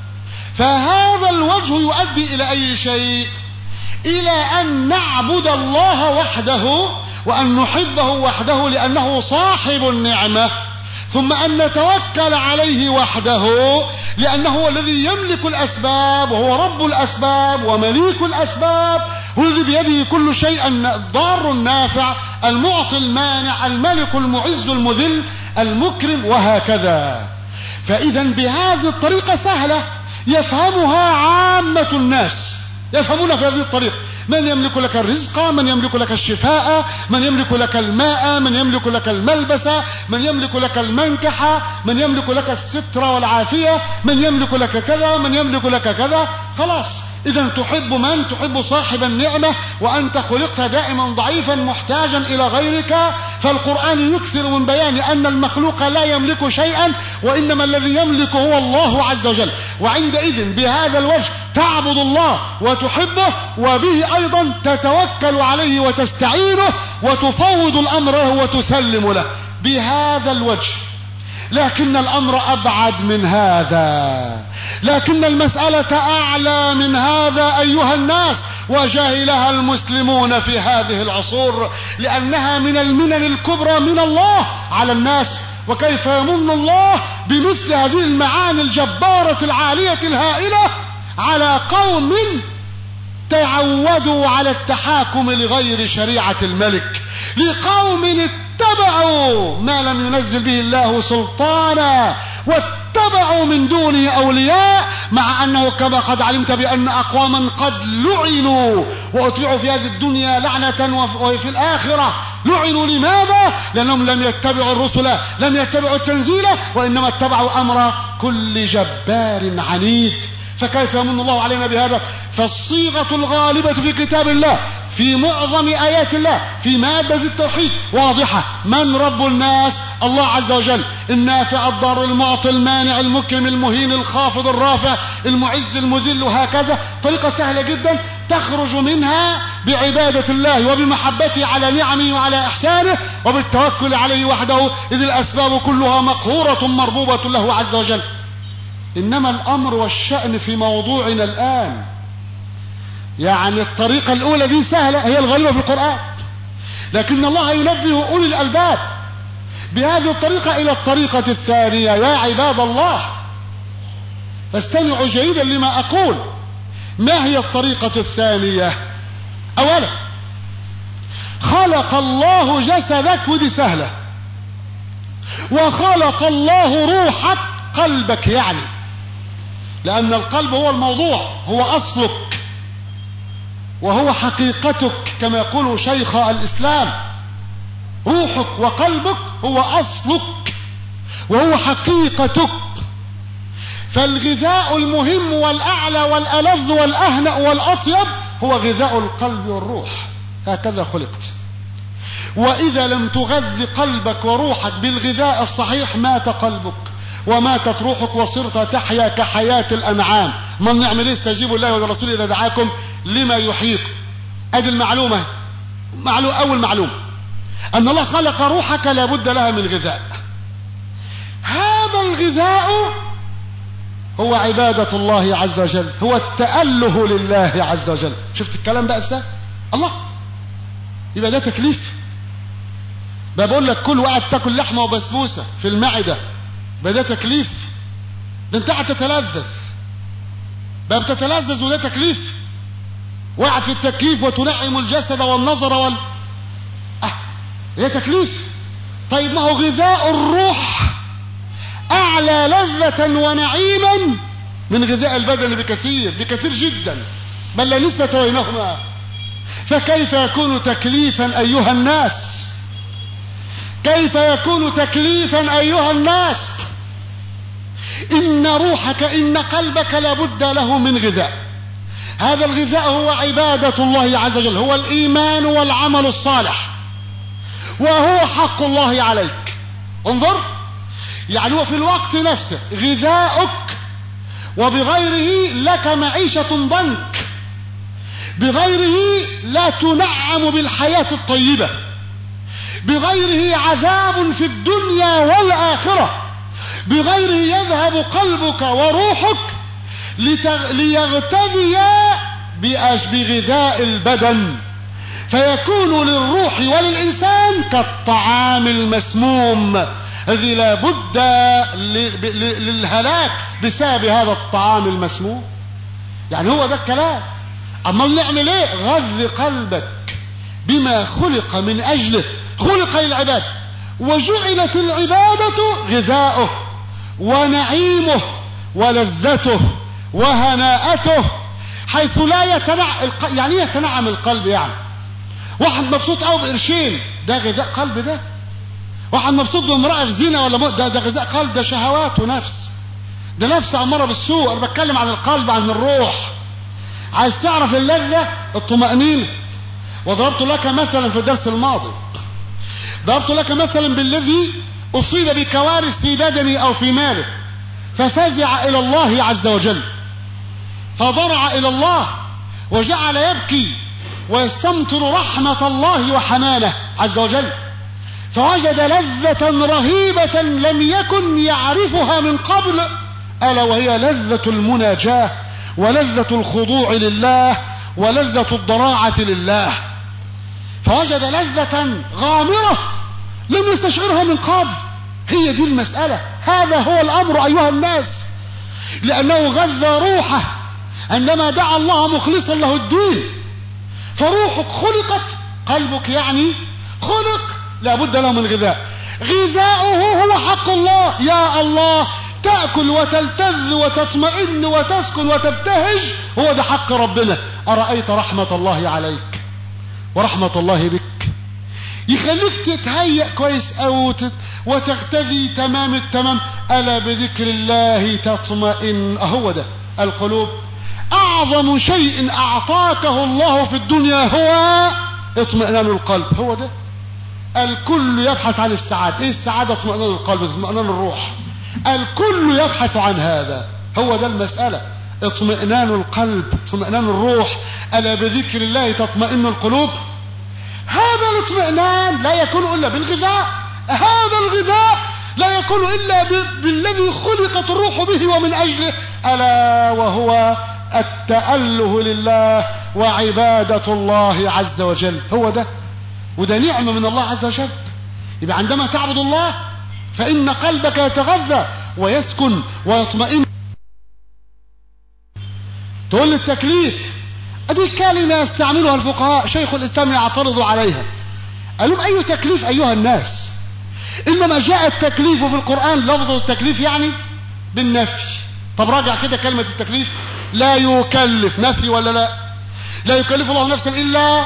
فهذا الوجه يؤدي إلى أي شيء؟ إلى أن نعبد الله وحده، وأن نحبه وحده لأنه صاحب النعمة، ثم أن نتوكل عليه وحده لأنه هو الذي يملك الأسباب، وهو رب الأسباب ومليك الأسباب، هو الذي بيده كل شيء، الضار النافع، المعطي المانع، الملك المعز المذل المكرم، وهكذا. فإذا بهذه الطريقة سهلة يفهمها عامة الناس، يفهمون في هذه الطريقة. من يملك لك الرزق، من يملك لك الشفاء، من يملك لك الماء، من يملك لك الملبس، من يملك لك المنكح، من يملك لك الستر والعافية، من يملك لك كذا، من يملك لك كذا. خلاص. إذا تحب من؟ تحب صاحب النعمة، وأنت خلقت دائما ضعيفا محتاجا إلى غيرك. فالقرآن يكثر من بيان أن المخلوق لا يملك شيئا، وإنما الذي يملك هو الله عز وجل. وعندئذ بهذا الوجه تعبد الله وتحبه، وبه أيضا تتوكل عليه وتستعينه وتفوض الأمر له وتسلم له بهذا الوجه. لكن الأمر أبعد من هذا، لكن المسألة أعلى من هذا أيها الناس، وجاهلها المسلمون في هذه العصور، لأنها من المنن الكبرى من الله على الناس. وكيف يمن الله بمثل هذه المعاني الجبارة العالية الهائلة على قوم تعودوا على التحاكم لغير شريعة الملك، لقوم اتبعوا ما لم ينزل به الله سلطانا، واتبعوا من دونه أولياء، مع أنه كما قد علمت بأن أقواما قد لعنوا وأتبعوا في هذه الدنيا لعنة وفي الآخرة لعنوا. لماذا؟ لأنهم لم يتبعوا الرسل، لم يتبعوا التنزيل، وإنما اتبعوا أمر كل جبار عنيد. فكيف يمن الله علينا بهذا؟ فالصيغة الغالبة في كتاب الله في معظم آيات الله في مادة التوحيد واضحة. من رب الناس؟ الله عز وجل، النافع الضار المعطي المانع المكرم المهين الخافض الرافع المعز المذل، وهكذا. طريقة سهلة جدا تخرج منها بعبادة الله وبمحبته على نعمه وعلى إحسانه وبالتوكل عليه وحده، إذ الأسباب كلها مقهورة مربوبة له عز وجل. إنما الأمر والشأن في موضوعنا الآن، يعني الطريقة الأولى دي سهلة، هي الغالبة في القرآن، لكن الله ينبه أولي الألباب بهذه الطريقة إلى الطريقة الثانية. يا عباد الله فاستمعوا جيدا لما أقول. ما هي الطريقة الثانية؟ أولا خلق الله جسدك، ودي سهلة، وخلق الله روحك قلبك، يعني لأن القلب هو الموضوع، هو أصلك وهو حقيقتك كما يقول شيخ الإسلام. روحك وقلبك هو أصلك وهو حقيقتك. فالغذاء المهم والأعلى والألذ والأهنأ والأطيب هو غذاء القلب والروح، هكذا خلقت. وإذا لم تغذي قلبك وروحك بالغذاء الصحيح مات قلبك وماتت روحك وصرت تحيا كحياة الأنعام. من نعمل ايه؟ استجيبوا الله ولرسوله إذا دعاكم لما يحييكم. ادي المعلومة. أول معلومة أن الله خلق روحك لابد لها من غذاء. هذا الغذاء هو عبادة الله عز وجل، هو التأله لله عز وجل. شفت الكلام بقى ازاي؟ الله يبقى ده تكليف. بقول لك كل وقت تاكل لحمة وبسبوسة في المعدة، بقى ده تكليف. ده انت هتتلذذ، بقى بتتلذذ وده تكليف. وقعت في التكييف وتنعم الجسد والنظر ده تكليف. طيب ما هو غذاء الروح أعلى لذة ونعيما من غذاء البدن بكثير جدا، بل لا نسبة بينهما. فكيف يكون تكليفا أيها الناس؟ كيف يكون تكليفا أيها الناس؟ إن روحك إن قلبك لابد له من غذاء. هذا الغذاء هو عبادة الله عز وجل، هو الإيمان والعمل الصالح، وهو حق الله عليك. انظر، يعني هو في الوقت نفسه غذاؤك، وبغيره لك معيشة ضنك، بغيره لا تنعم بالحياة الطيبة، بغيره عذاب في الدنيا والآخرة، بغيره يذهب قلبك وروحك ليغتذيا بغذاء البدن، فيكون للروح وللإنسان كالطعام المسموم الذي لا بد للهلاك بسبب هذا الطعام المسموم. يعني هو ده الكلام. اما نعمل ايه؟ غذ قلبك بما خلق من اجله، خلق للعبادة، وجعلت العبادة غذاؤه ونعيمه ولذته وهناءته، حيث لا يعني يتنعم القلب. يعني واحد مبسوط قوي بقرشين، ده غذاء قلب. ده واحد مبسوط بامرأة في زنا ولا ده غذاء قلب، ده شهوات ونفس، ده نفس أمارة بالسوء. انا بتكلم عن القلب، عن الروح. عايز تعرف اللذة؟ الطمأنينة. وضربت لك مثلا في الدرس الماضي، ضربت لك مثلا بالذي أصيب بكوارث في بدنه أو في ماله، ففزع إلى الله عز وجل، فضرع إلى الله وجعل يبكي ويستمطر رحمة الله وحنانه عز وجل، فوجد لذة رهيبة لم يكن يعرفها من قبل، ألا وهي لذة المناجاة ولذة الخضوع لله ولذة الضراعة لله. فوجد لذة غامرة لم يستشعرها من قبل. هي دي المسألة، هذا هو الأمر أيها الناس. لأنه غذى روحه عندما دعا الله مخلصا له الدين. فروحك خلقت، قلبك يعني خلق، لابد له من غذاء. غذاؤه هو حق الله. يا الله، تأكل وتلتذ وتطمئن وتسكن وتبتهج، هو ده حق ربنا. أرأيت رحمة الله عليك ورحمة الله بك، يخليك تتهيأ كويس أو وتغتذي تمام التمام. ألا بذكر الله تطمئن. هو ده القلوب. أعظم شيء أعطاكه الله في الدنيا هو اطمئنان القلب. هو ده الكل يبحث عن السعادة. ايه السعادة؟ اطمئنان القلب، اطمئنان الروح. الكل يبحث عن هذا. هو ده المسألة، اطمئنان القلب، اطمئنان الروح. ألا بذكر الله تطمئن القلوب. هذا الاطمئنان لا يكون إلا بالغذاء. هذا الغذاء لا يكون إلا بالذي خلقت الروح به ومن أجله، ألا وهو التأله لله وعبادة الله عز وجل. هو ده، وده نعمة من الله عز وجل. يبقى عندما تعبد الله فإن قلبك يتغذى ويسكن ويطمئن. تقول لي التكليف، هذه كلمة يستعملها الفقهاء، شيخ الإسلام يعترض عليها. قال لهم أي تكليف أيها الناس؟ إنما جاء التكليف في القرآن لفظ التكليف يعني بالنفي. طب راجع كده كلمة التكليف، لا يكلف، نفي ولا لا؟ لا يكلف الله نفسا إلا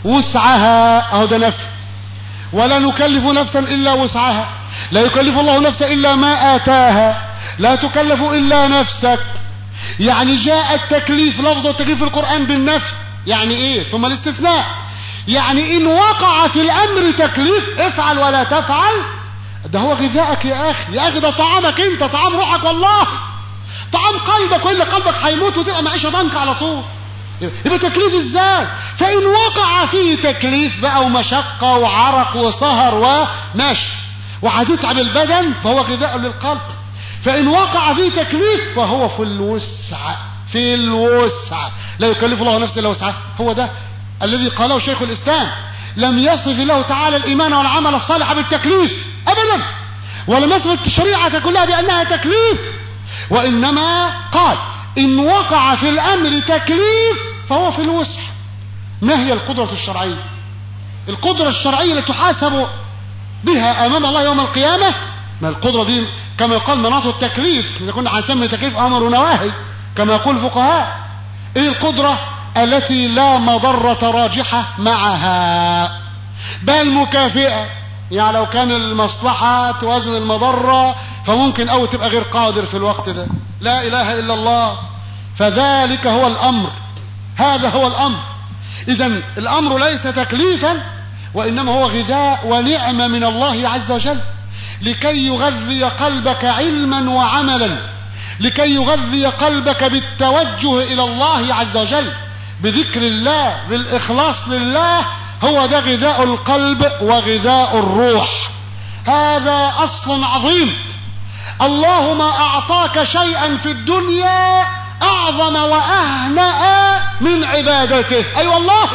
وسعها، أهو ده نفي. ولا نكلف نفسا إلا وسعها. لا يكلف الله نفسا إلا ما آتاها. لا تكلف إلا نفسك. يعني جاء التكليف لفظ التكليف في القرآن بالنفي. يعني إيه؟ ثم الاستثناء. يعني إن وقع في الأمر تكليف افعل ولا تفعل، ده هو غذائك يا أخي. يا أخي ده طعامك أنت، طعام روحك والله، طعام قلبك، وإلا قلبك هيموت وتبقى معيشة ضنك على طول. يبقى تكليف ازاي؟ فإن وقع فيه تكليف بقى ومشقة وعرق وسهر وماشي وهتتعب البدن فهو غذاء للقلب. فإن وقع فيه تكليف فهو في الوسع، في الوسع. لا يكلف الله نفسا الا وسعها. هو ده الذي قاله شيخ الإسلام. لم يصف الله تعالى الإيمان والعمل الصالح بالتكليف أبدا، ولم يصف الشريعة كلها بأنها تكليف، وإنما قال إن وقع في الأمر تكليف فهو في الوسع. ما هي القدرة الشرعية؟ القدرة الشرعية التي تحاسب بها أمام الله يوم القيامة. ما القدرة دي كما يقال مناط التكليف، إذا كنا هنسمي تكليف أمر ونواهي كما يقول الفقهاء. إيه القدرة؟ التي لا مضرة راجحة معها، بل مكافئة. يعني لو كان المصلحة توازن المضرة فممكن أو تبقى غير قادر في الوقت ده. لا إله إلا الله. فذلك هو الأمر، هذا هو الأمر. إذن الأمر ليس تكليفا، وإنما هو غذاء ونعمة من الله عز وجل، لكي يغذي قلبك علما وعملا، لكي يغذي قلبك بالتوجه إلى الله عز وجل، بذكر الله، بالإخلاص لله. هو ده غذاء القلب وغذاء الروح. هذا أصل عظيم. الله ما أعطاك شيئا في الدنيا أعظم وأهنأ من عبادته. أي والله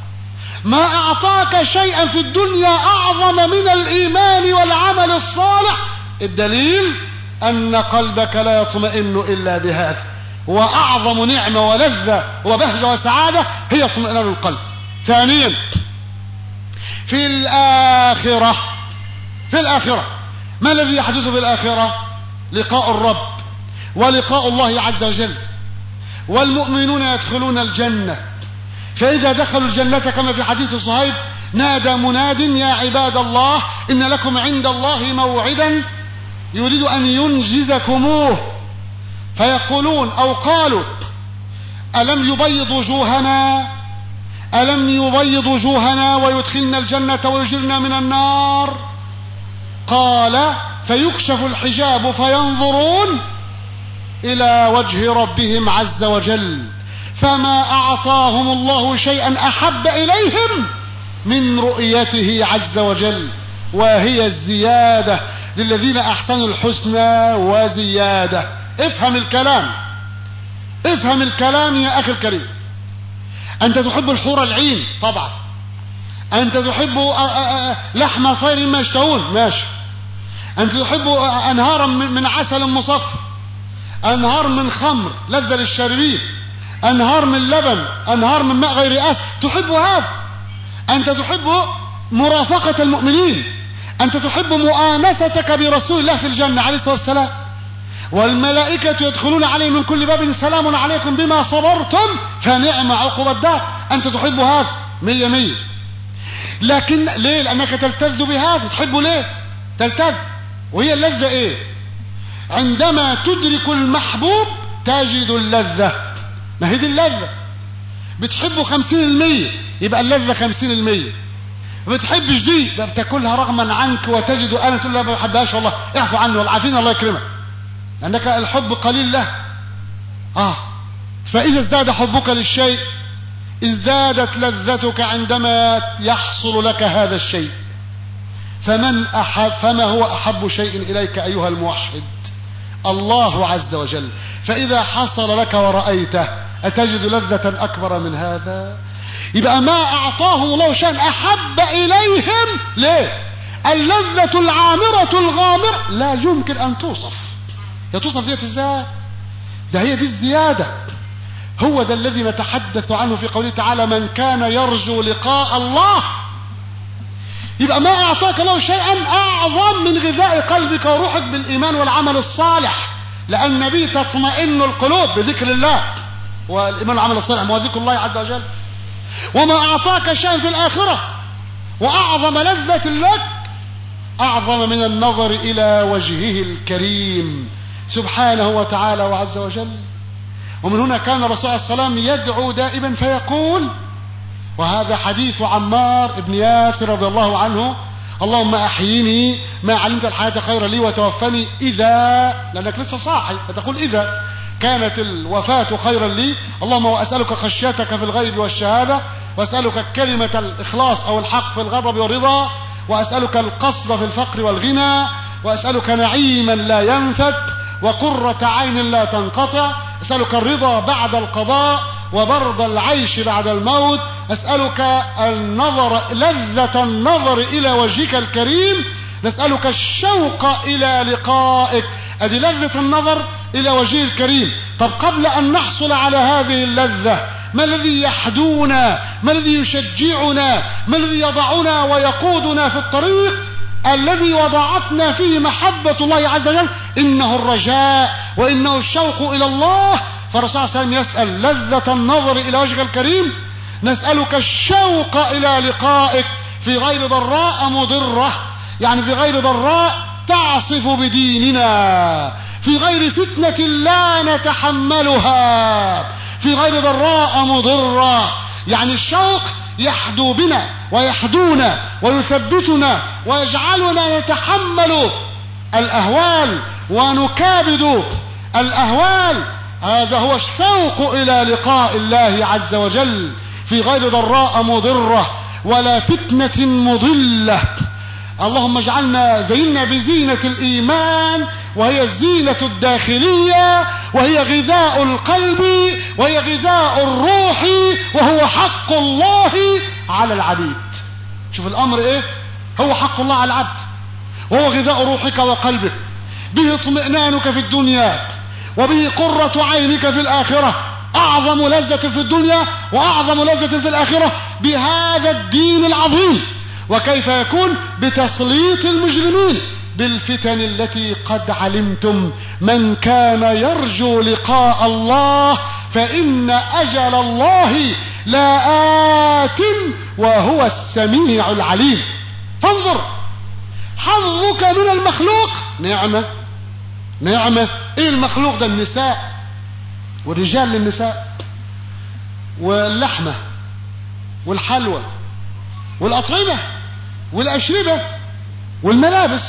ما أعطاك شيئا في الدنيا أعظم من الإيمان والعمل الصالح. الدليل أن قلبك لا يطمئن إلا بهذا. وأعظم نعمة ولذة وبهجة وسعادة هي اطمئنان القلب. ثانيا في الآخرة، في الآخرة ما الذي يحدث في الآخرة؟ لقاء الرب ولقاء الله عز وجل، والمؤمنون يدخلون الجنة. فإذا دخلوا الجنة كما في حديث صهيب نادى مناد يا عباد الله إن لكم عند الله موعدا يريد أن ينجزكموه. فيقولون أو قالوا ألم يبيض وجوهنا، ألم يبيض وجوهنا ويدخلنا الجنة ويجرنا من النار؟ قال فيكشف الحجاب فينظرون إلى وجه ربهم عز وجل، فما أعطاهم الله شيئا أحب إليهم من رؤيته عز وجل، وهي الزيادة للذين أحسنوا الحسنى وزيادة. افهم الكلام، افهم الكلام يا أخي الكريم. أنت تحب الحور العين طبعا، أنت تحب لحم طير ما يشتهون ماشي، أنت تحب أنهارا من عسل مصفى، أنهار من خمر لذة للشاربين، أنهار من لبن، أنهار من ماء غير آسن، تحب هذا. أنت تحب مرافقة المؤمنين، أنت تحب مؤانستك برسول الله في الجنة عليه الصلاة والسلام، والملائكة يدخلون عليه من كل باب سلام عليكم بما صبرتم فنعم عقب الدار. أنت تحب هذا 100. لكن ليه؟ لأنك تلتذ بهذا. تحبه ليه؟ تلتذ. وهي اللذة ايه؟ عندما تدرك المحبوب تجد اللذة. ما هي دي اللذة. بتحبه 50% يبقى اللذة 50%. ما بتحبش دي بتاكلها رغما عنك وتجد انا تقول لا ما بحبهاش والله اعفو عني والعافين الله يكرمك لانك الحب قليل له. فاذا ازداد حبك للشيء ازدادت لذتك عندما يحصل لك هذا الشيء. فما هو احب شيء اليك ايها الموحد؟ الله عز وجل. فاذا حصل لك ورأيته اتجد لذة اكبر من هذا؟ يبقى ما اعطاهم الله شيئا احب اليهم. ليه؟ اللذة العامرة الغامرة لا يمكن ان توصف. يا توصف ديت ازاي؟ ده هي دي الزيادة. هو ده الذي نتحدث عنه في قوله تعالى من كان يرجو لقاء الله. يبقى ما اعطاك الله شيئا اعظم من غذاء قلبك وروحك بالايمان والعمل الصالح، لان به تطمئن القلوب بذكر الله، والايمان والعمل الصالح هو ذكر الله عز وجل. وما اعطاك شيئا في الاخره واعظم لذة لك اعظم من النظر الى وجهه الكريم سبحانه وتعالى وعز وجل. ومن هنا كان الرسول عليه السلام يدعو دائما فيقول، وهذا حديث عمار بن ياسر رضي الله عنه: اللهم احيني ما علمت الحياة خيرا لي وتوفني اذا، لانك لسه صاحي فتقول اذا كانت الوفاة خيرا لي، اللهم واسألك خشيتك في الغيب والشهادة، واسألك كلمة الاخلاص او الحق في الغضب والرضا، واسألك القصد في الفقر والغنى، واسألك نعيما لا ينفد وقرة عين لا تنقطع، اسألك الرضا بعد القضاء وبرد العيش بعد الموت، اسألك النظر لذة النظر الى وجهك الكريم، نسألك الشوق الى لقائك. ادي لذة النظر الى وجهه الكريم. طب قبل ان نحصل على هذه اللذة ما الذي يحدونا؟ ما الذي يشجعنا؟ ما الذي يضعنا ويقودنا في الطريق الذي وضعتنا فيه محبة الله عز وجل؟ انه الرجاء وانه الشوق الى الله. فالرسول صلى الله عليه وسلم يسأل لذة النظر الى وجهك الكريم، نسألك الشوق الى لقائك في غير ضراء مضرة، يعني في غير ضراء تعصف بديننا، في غير فتنة لا نتحملها، في غير ضراء مضرة. يعني الشوق يحدو بنا ويحدونا ويثبتنا ويجعلنا نتحمل الأهوال ونكابد الأهوال. هذا هو الشوق إلى لقاء الله عز وجل في غير ضراء مضرة ولا فتنة مضلة. اللهم اجعلنا زينا بزينة الإيمان، وهي الزينة الداخلية، وهي غذاء القلب، وهي غذاء الروح، وهو حق الله على العبيد. شوف الأمر إيه؟ هو حق الله على العبد، وهو غذاء روحك وقلبك، به اطمئنانك في الدنيا، وبه قرة عينك في الآخرة. أعظم لذة في الدنيا وأعظم لذة في الآخرة بهذا الدين العظيم. وكيف يكون؟ بتسليط المجرمين بالفتن التي قد علمتم. من كان يرجو لقاء الله فإن أجل الله لآت وهو السميع العليم. فانظر، حظك من المخلوق نعمة. نعمة ايه المخلوق ده؟ النساء والرجال للنساء، واللحمة والحلوى والأطعمة والأشربة والملابس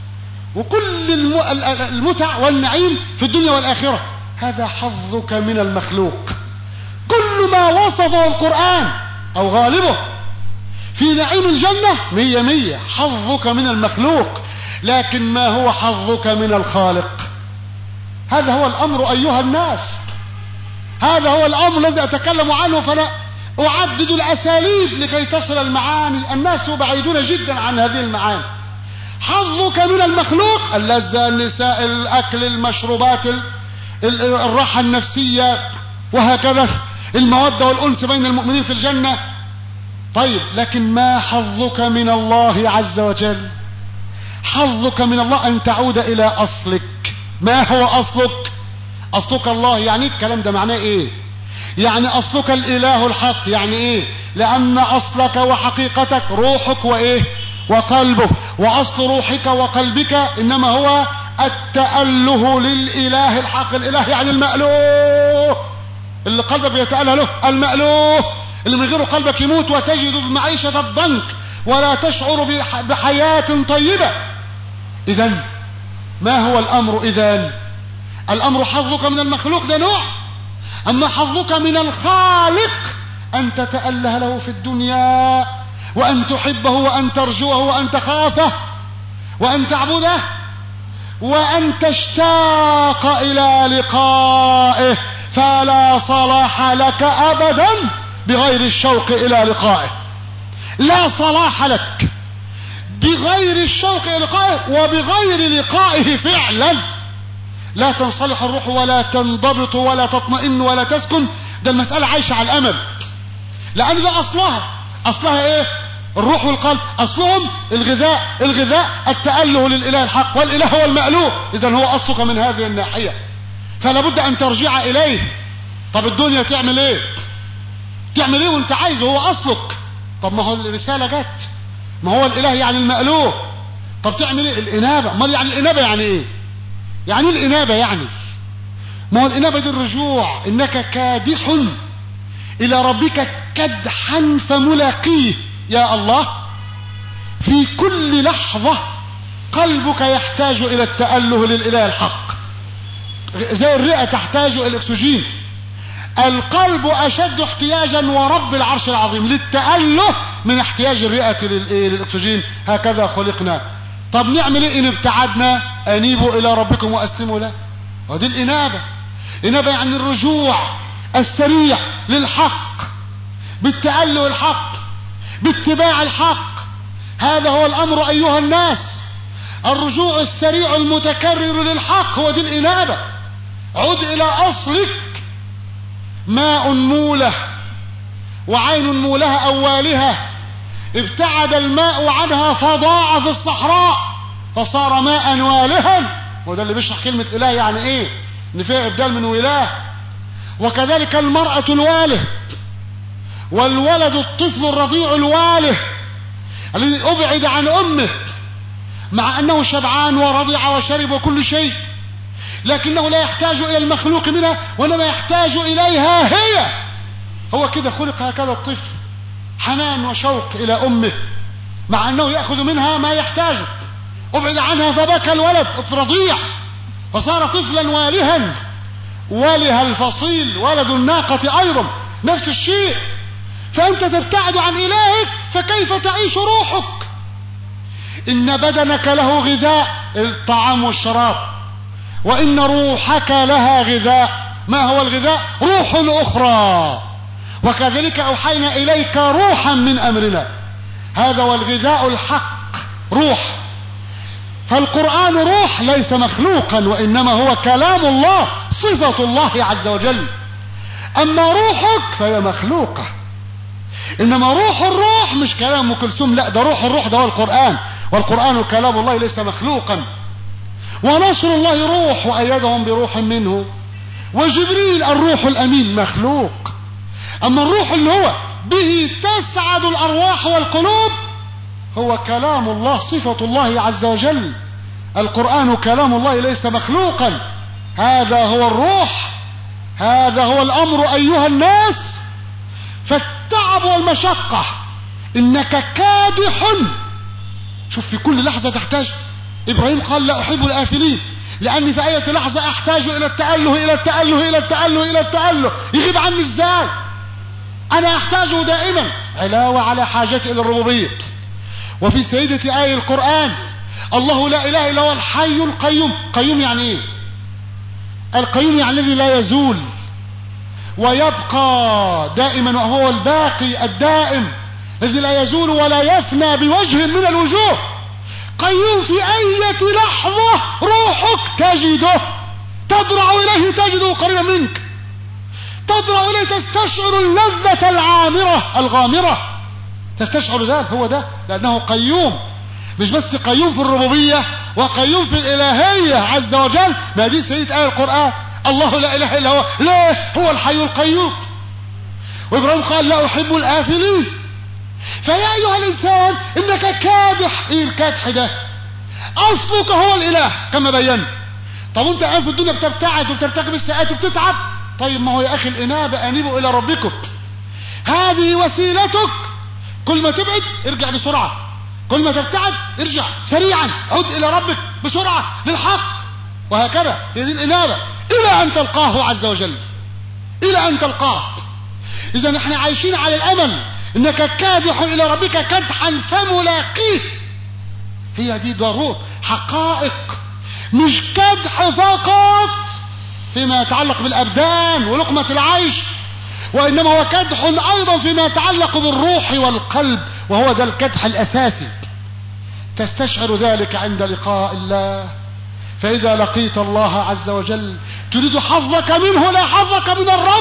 وكل المتع والنعيم في الدنيا والآخرة. هذا حظك من المخلوق. كل ما وصفه القرآن أو غالبه في نعيم الجنة 100 حظك من المخلوق. لكن ما هو حظك من الخالق؟ هذا هو الأمر أيها الناس، هذا هو الأمر الذي أتكلم عنه. فلا أعدد الأساليب لكي تصل المعاني. الناس بعيدون جدا عن هذه المعاني. حظك من المخلوق اللذة، النساء، الأكل، المشروبات، الراحة النفسية، وهكذا المودة والأنس بين المؤمنين في الجنة. طيب لكن ما حظك من الله عز وجل؟ حظك من الله أن تعود إلى أصلك. ما هو أصلك؟ أصلك الله. يعني الكلام ده معناه إيه؟ يعني أصلك الإله الحق. يعني إيه؟ لأن أصلك وحقيقتك روحك وإيه؟ وقلبك. وأصل روحك وقلبك إنما هو التأله للإله الحق. الإله يعني المألوه، اللي قلبك بيتأله له، المألوه اللي من غيره قلبك يموت وتجد المعيشة الضنك ولا تشعر بحياة طيبة. إذن ما هو الأمر؟ إذن الأمر حظك من المخلوق ده نوع، أما حظك من الخالق أن تتأله له في الدنيا، وأن تحبه، وأن ترجوه، وأن تخافه، وأن تعبده، وأن تشتاق إلى لقائه، فلا صلاح لك أبدا بغير الشوق إلى لقائه. لا صلاح لك بغير الشوق إلى لقائه، وبغير لقائه فعلا لا تنصلح الروح ولا تنضبط ولا تطمئن ولا تسكن. ده المسألة عايشة على الأمل، لأن ده أصلها إيه؟ الروح والقلب أصلهم الغذاء التأله للإله الحق، والإله هو المألوه. إذن هو أصلك من هذه الناحية، فلا بد أن ترجع إليه. طب الدنيا تعمل إيه وانت عايزه؟ هو أصلك. طب ما هو الرسالة جت، ما هو الإله يعني المألوه. طب تعمل إيه؟ الإنابة. ما يعني الإنابة يعني إيه؟ يعني الإنابة يعني ما هو الإنابة دي الرجوع، إنك كادح إلى ربك كدحا فملاقيه. يا الله، في كل لحظة قلبك يحتاج إلى التأله للإله الحق، زي الرئة تحتاج إلى الأكسجين. القلب أشد احتياجا ورب العرش العظيم للتأله من احتياج الرئة للأكسجين. هكذا خلقنا. طب نعمل إيه إن ابتعدنا؟ أنيبوا إلى ربكم وأسلموا له. ودي الإنابة. إنابة يعني الرجوع السريع للحق، بالتأله الحق، باتباع الحق. هذا هو الأمر أيها الناس. الرجوع السريع المتكرر للحق هو دي الإنابة. عد إلى أصلك. ماء موله وعين مولها أولها، ابتعد الماء عنها فضاع في الصحراء فصار ماء والها. وده اللي بيشرح كلمة إله يعني إيه، إن فيها إبدال من ولاة. وكذلك المرأة الواله، والولد الطفل الرضيع الواله الذي أبعد عن أمه مع أنه شبعان ورضع وشرب وكل شيء، لكنه لا يحتاج إلى المخلوق منها وإنما يحتاج إليها هي. هو كده خلق هكذا الطفل، حنان وشوق إلى أمه مع أنه يأخذ منها ما يحتاجه. أبعد عنها فبكى الولد الرضيع فصار طفلا والها. واله الفصيل ولد الناقة أيضا نفس الشيء. فأنت تبتعد عن إلهك فكيف تعيش روحك؟ إن بدنك له غذاء، الطعام والشراب، وإن روحك لها غذاء. ما هو الغذاء؟ روح أخرى. وكذلك أوحينا إليك روحا من أمرنا. هذا هو الغذاء الحق، روح. فالقرآن روح ليس مخلوقا، وإنما هو كلام الله، صفة الله عز وجل. أما روحك فهي مخلوقة. إنما روح الروح مش كلام أم كلثوم، لا، ده روح الروح، ده هو القرآن. والقرآن كلام الله ليس مخلوقا. ونصر الله روح وأيدهم بروح منه. وجبريل الروح الأمين مخلوق. أما الروح اللي هو به تسعد الأرواح والقلوب هو كلام الله، صفة الله عز وجل. القرآن كلام الله ليس مخلوقا. هذا هو الروح، هذا هو الأمر أيها الناس. فالتعب والمشقة إنك كادح. شوف في كل لحظة تحتاج. إبراهيم قال لا أحب الآفلين، لأني في أي لحظة أحتاج إلى التأله إلى التأله إلى التأله إلى التأله. يغيب عني إزاي؟ أنا أحتاجه دائما، علاوة على حاجتي إلى الربوبية. وفي سيدة آية القرآن الله لا إله إلا هو الحي القيوم. قيوم يعني إيه؟ القيوم يعني الذي لا يزول ويبقى دائما، وهو الباقي الدائم الذي لا يزول ولا يفنى بوجه من الوجوه. قيوم في أي لحظة روحك تجده، تضرع إليه تجده قريبا منك، تضرع إليه تستشعر اللذة العامرة الغامرة، تستشعر ذلك. هو ده، لأنه قيوم. مش بس قيوم في الربوبية وقيوم في الإلهية عز وجل. ما دي سيدة آية القرآن، الله لا إله إلا هو. ليه؟ هو الحي القيوم. وإبراهيم قال لا أحب الآفلين. فيا أيها الإنسان إنك كادح. إيه الكادح ده؟ أصلك هو الإله كما بينا. طب أنت الآن في الدنيا بتبتعد وبترتكب السيئات وبتتعب، طيب ما هو يا أخي الإنابة أنيبوا إلى ربكم، هذه وسيلتك. كل ما تبعد ارجع بسرعة، كل ما تبتعد ارجع سريعا، عد إلى ربك بسرعة للحق، وهكذا. هي دي الإنابة إلى أن تلقاه عز وجل، إلى أن تلقاه. إذا نحن عايشين على الأمل إنك كادح إلى ربك كدحا فملاقيه. هي دي ضرورة حقائق، مش كدح فقط فيما يتعلق بالأبدان ولقمة العيش، وإنما هو كدح أيضا فيما يتعلق بالروح والقلب، وهو ده الكدح الأساسي. تستشعر ذلك عند لقاء الله. فإذا لقيت الله عز وجل تريد حظك منه، لا حظك من الرب.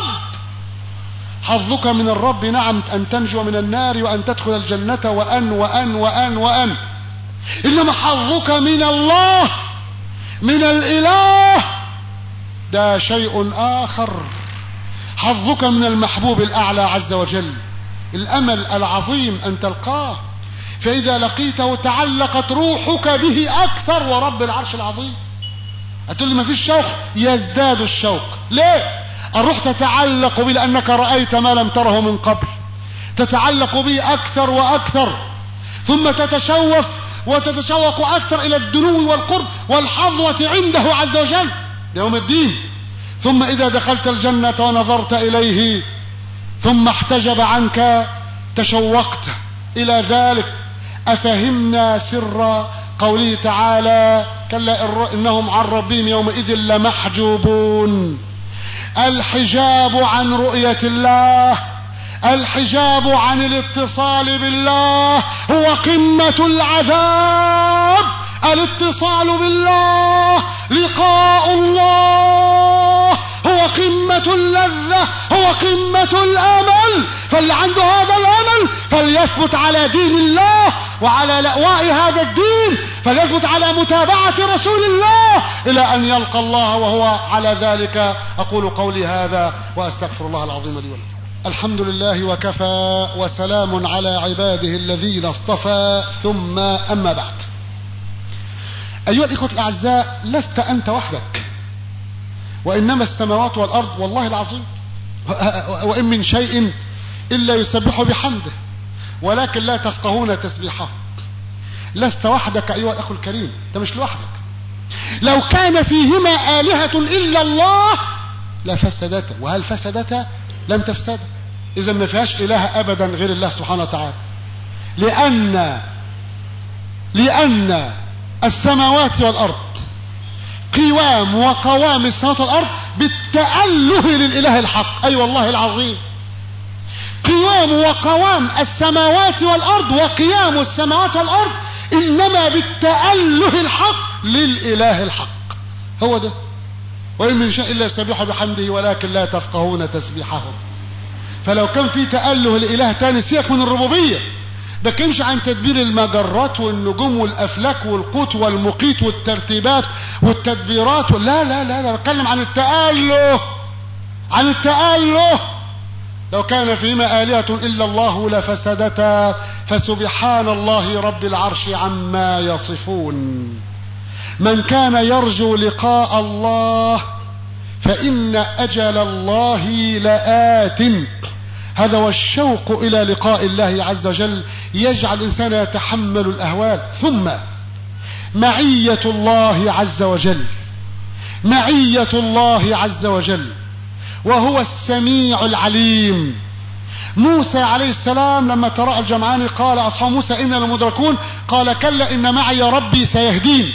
حظك من الرب نعم أن تنجو من النار وأن تدخل الجنة وأن وأن وأن وأن، إنما حظك من الله، من الإله، ده شيء آخر. حظك من المحبوب الأعلى عز وجل، الأمل العظيم أن تلقاه. فإذا لقيته تعلقت روحك به أكثر، ورب العرش العظيم. هتقول لي ما فيش شوق، يزداد الشوق. ليه؟ الروح تتعلق به لأنك رأيت ما لم تره من قبل، تتعلق به أكثر وأكثر، ثم تتشوف وتتشوق أكثر إلى الدنو والقرب والحظوة عنده عز وجل يوم الدين. ثم إذا دخلت الجنة ونظرت إليه ثم احتجب عنك تشوقت إلى ذلك. أفهمنا سر قوله تعالى كلا إنهم عن ربهم يومئذ لمحجوبون. الحجاب عن رؤية الله، الحجاب عن الاتصال بالله هو قمة العذاب. الاتصال بالله، لقاء الله هو قمة اللذة، هو قمة الأمل. فاللي عنده هذا الأمل فليثبت على دين الله وعلى لأواء هذا الدين، فليثبت على متابعة رسول الله إلى أن يلقى الله وهو على ذلك. أقول قولي هذا وأستغفر الله العظيم لي ولكم. الحمد لله وكفى، وسلام على عباده الذين اصطفى، ثم أما بعد. أيها الإخوة الأعزاء، لست أنت وحدك، وإنما السماوات والأرض والله العظيم وإن من شيء إلا يسبح بحمده ولكن لا تفقهون تسبيحه. لست وحدك أيها الأخ الكريم، أنت مش لوحدك. لو كان فيهما آلهة إلا الله لفسدتا، وهل فسدتا؟ لم تفسد. إذا ما فيهاش إله أبدا غير الله سبحانه وتعالى، لأن السماوات والأرض قوام وقوام السماوات والأرض بالتأله للإله الحق. أي والله العظيم، قوام وقوام السماوات والأرض وقيام السماوات والأرض إنما بالتأله الحق للإله الحق. هو ده. وإن من شيء إلا يسبح بحمده ولكن لا تفقهون تسبيحهم. فلو كان في تأله لإله تاني، سيبك من الربوبية، ده كانش عن تدبير المجرات والنجوم والأفلاك والقوت والمقيت والترتيبات والتدبيرات، لا لا لا لا، بتكلم عن التأله، عن التأله. لو كان فيما آلهة إلا الله لفسدتا، فسبحان الله رب العرش عما يصفون. من كان يرجو لقاء الله فإن أجل الله لآت. هذا هو الشوق إلى لقاء الله عز وجل، يجعل الإنسان يتحمل الأهوال. ثم معية الله عز وجل، معية الله عز وجل، وهو السميع العليم. موسى عليه السلام لما تراءى الجمعان قال أصحاب موسى إنا لمدركون، قال كلا إن معي ربي سيهدين.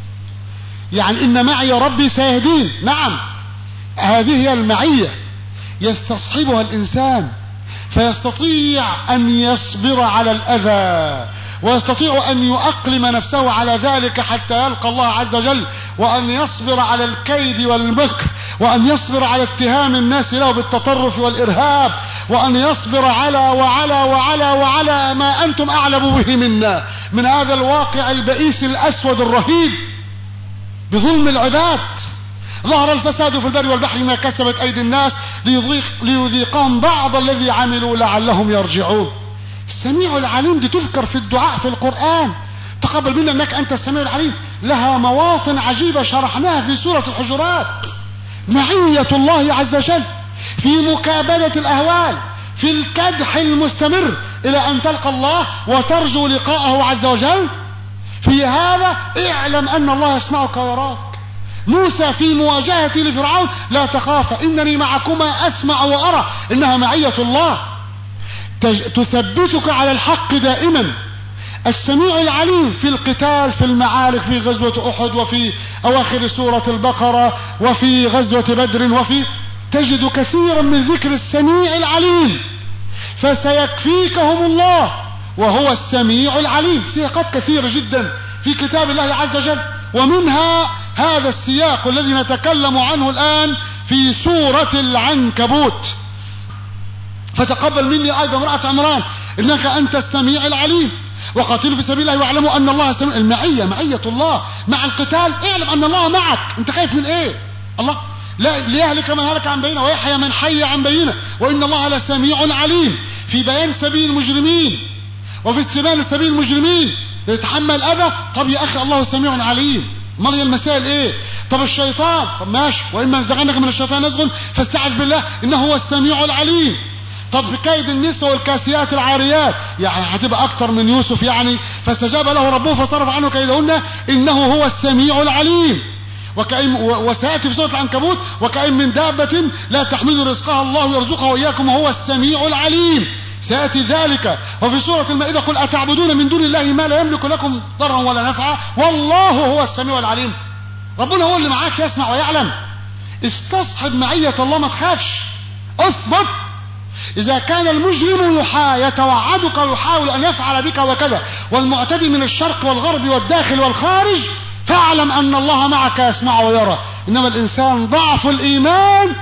يعني إن معي ربي سيهدين. نعم، هذه هي المعية يستصحبها الإنسان، فيستطيع أن يصبر على الأذى، ويستطيع أن يؤقلم نفسه على ذلك حتى يلقى الله عز وجل، وأن يصبر على الكيد والمكر، وأن يصبر على اتهام الناس له بالتطرف والإرهاب، وأن يصبر على وعلى وعلى وعلى ما أنتم أعلم به منا من هذا الواقع البئيس الأسود الرهيب بظلم العباد. ظهر الفساد في البر والبحر ما كسبت أيدي الناس ليذيقهم بعض الذي عملوا لعلهم يرجعون. السميع العليم دي تذكر في الدعاء في القرآن. تقبل منا انك انت السميع العليم. لها مواطن عجيبة شرحناها في سورة الحجرات. معية الله عز وجل في مكابدة الأهوال، في الكدح المستمر إلى أن تلقى الله وترجو لقاءه عز وجل. في هذا اعلم أن الله يسمعك ويراك. موسى في مواجهته لفرعون: لا تخافا إنني معكما أسمع وأرى. إنها معية الله تثبتك على الحق دائما. السميع العليم في القتال، في المعارك، في غزوة أحد، وفي أواخر سورة البقرة، وفي غزوة بدر، وفي تجد كثيرا من ذكر السميع العليم. فسيكفيكهم الله وهو السميع العليم. سياقات كثيرة جدا في كتاب الله عز وجل، ومنها هذا السياق الذي نتكلم عنه الآن في سورة العنكبوت: فتقبل مني أيضا امرأة عمران إنك أنت السميع العليم وقاتلوا في سبيل الله واعلموا أن الله سميع. المعية معية الله مع القتال. اعلم أن الله معك. أنت خايف من إيه؟ الله لا ليهلك من هلك عن بينه ويحيى من حي عن بينه وإن الله لسميع عليم. في بيان سبيل المجرمين وفي استبان سبيل المجرمين يتحمل أذى. طب يا أخي الله سميع عليم. مريم المسائل إيه؟ طب الشيطان، طب ماشي، وإما ينزغنك من الشيطان نزغ فاستعذ بالله إنه هو السميع العليم. طب كيد النساء والكاسيات العاريات، يعني هتبقى أكتر من يوسف يعني. فاستجاب له ربه فصرف عنه كيدهن إنه هو السميع العليم. وسيأتي في سورة العنكبوت: وكأين من دابة لا تحمل رزقها الله يرزقها وإياكم وهو السميع العليم. سيأتي ذلك. وفي سورة المائدة: قل أتعبدون من دون الله ما لا يملك لكم ضرا ولا نفعا والله هو السميع العليم. ربنا هو اللي معاك يسمع ويعلم. استصحب معية الله، ما تخافش، اثبت. إذا كان المجرم يتوعدك ويحاول أن يفعل بك وكذا، والمعتدي من الشرق والغرب والداخل والخارج، فاعلم أن الله معك يسمع ويرى. إنما الإنسان ضعف الإيمان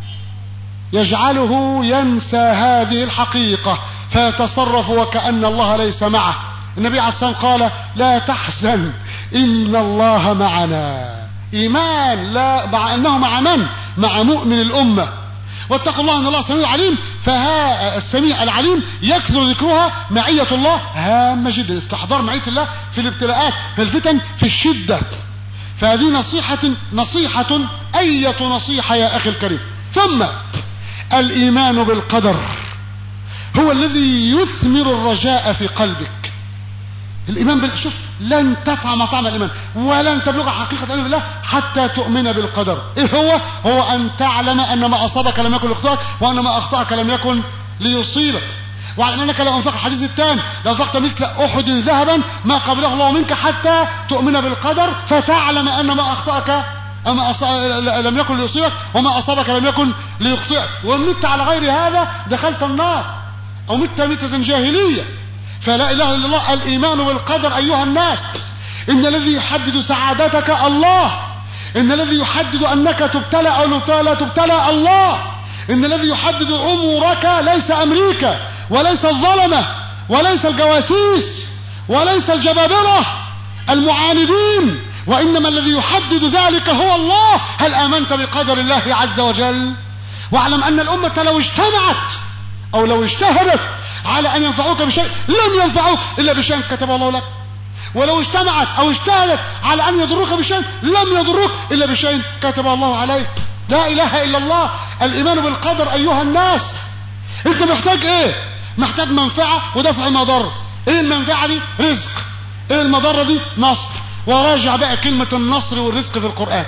يجعله ينسى هذه الحقيقة فيتصرف وكأن الله ليس معه. النبي عليه الصلاة والسلام قال: لا تحزن إن الله معنا. إيمان لا مع أنه مع من؟ مع مؤمن الأمة. واتقوا الله ان الله سميع عليم. السميع العليم يكثر ذكرها. معية الله هامة جدا. استحضار معية الله في الابتلاءات، في الفتن، في الشدة. فهذه نصيحة أية نصيحة يا أخي الكريم. ثم الإيمان بالقدر هو الذي يثمر الرجاء في قلبك. الإيمان شوف، لن تطعم طعم الإيمان ولن تبلغ حقيقة الإيمان بالله حتى تؤمن بالقدر. إيه هو أن تعلم أن ما أصابك لم يكن ليخطئك وأن ما أخطأك لم يكن ليصيبك. وعلى أنك لو أنفقت الحديث الثاني لو أنفقت مثل أحد ذهبا ما قبله الله منك حتى تؤمن بالقدر فتعلم أن ما أخطأك لم يكن ليصيبك وما أصابك لم يكن ليخطئك. وإن مت على غير هذا دخلت النار أو مت ميتة جاهلية. فلا إله إلا الله. الإيمان بالقدر أيها الناس. إن الذي يحدد سعادتك الله. إن الذي يحدد أنك تبتلى أو لا تبتلى الله. إن الذي يحدد عمرك ليس أمريكا وليس الظلمة وليس الجواسيس وليس الجبابرة المعاندين، وإنما الذي يحدد ذلك هو الله. هل آمنت بقدر الله عز وجل؟ واعلم أن الأمة لو اجتمعت أو لو اجتهدت على أن ينفعوك بشيء لم ينفعوك إلا بشيء كتبه الله لك، ولو اجتمعت أو اجتهدت على أن يضروك بشيء لم يضروك إلا بشيء كتبه الله عليك. لا إله إلا الله. الإيمان بالقدر أيها الناس. أنت محتاج إيه؟ محتاج منفعة ودفع مضر. إيه المنفعة دي؟ رزق. إيه المضرة دي؟ نصر. وراجع بقى كلمة النصر والرزق في القرآن.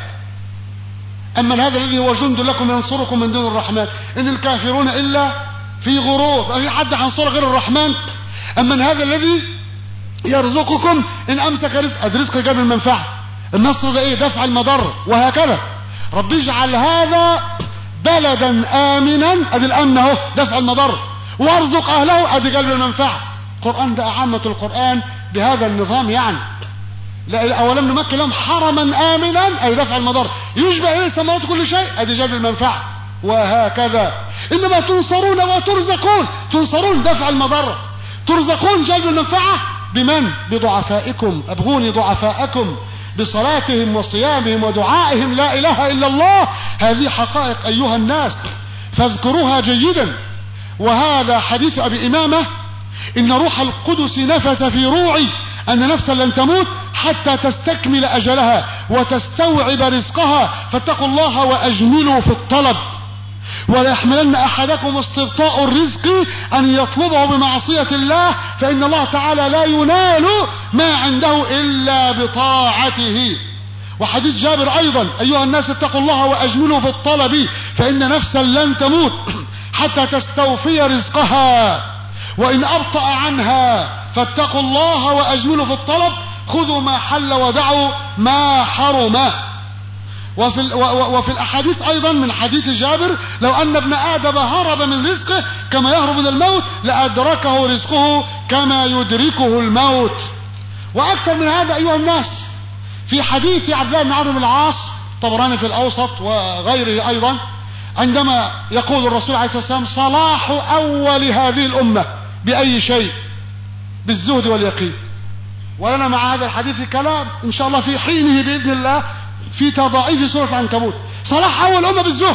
أما هذا الذي هو جند لكم ينصركم من دون الرحمن إن الكافرون إلا في غرور. في حد هينصر غير الرحمن؟ أما هذا الذي يرزقكم إن أمسك رزق. الرزق جاب المنفعة. النصر ده إيه؟ دفع المضر. وهكذا رب اجعل هذا بلدا آمنا. أدي الأمن أهو دفع المضر. وارزق أهله. أدي جلب المنفعة. القرآن ده أعامة القرآن بهذا النظام يعني. لا أولم نمكن لهم حرما آمنا أي دفع المضر. يشبه إليه ثمرات كل شيء. أدي جلب المنفعة. وهكذا. إنما تنصرون وترزقون. تنصرون دفع المضر، ترزقون جلب المنفعة. بمن؟ بضعفائكم. أبغوني ضعفاءكم بصلاتهم وصيامهم ودعائهم لا إله إلا الله. هذه حقائق أيها الناس فاذكروها جيدا. وهذا حديث أبي إمامة: إن روح القدس نفث في روعي أن نفسا لن تموت حتى تستكمل أجلها وتستوعب رزقها، فاتقوا الله وأجملوا في الطلب، ولا يحملن أحدكم استبطاء الرزق أن يطلبه بمعصية الله، فإن الله تعالى لا ينال ما عنده إلا بطاعته. وحديث جابر أيضا: أيها الناس اتقوا الله وأجملوا في الطلب فإن نفسا لن تموت حتى تستوفي رزقها، وإن أبطأ عنها فاتقوا الله وأجملوا في الطلب، خذوا ما حل ودعوا ما حرم. وفي الأحاديث أيضا من حديث جابر: لو أن ابن آدم هرب من رزقه كما يهرب من الموت لأدركه رزقه كما يدركه الموت. وأكثر من هذا أيها الناس، في حديث عبد الله بن عمرو بن العاص طبراني في الأوسط وغيره أيضا، عندما يقول الرسول عليه الصلاة والسلام: صلاح أول هذه الأمة بأي شيء؟ بالزهد واليقين. ولنا مع هذا الحديث كلام إن شاء الله في حينه بإذن الله في تضاعيف سورة العنكبوت. صلاح أول أمة بالزهد.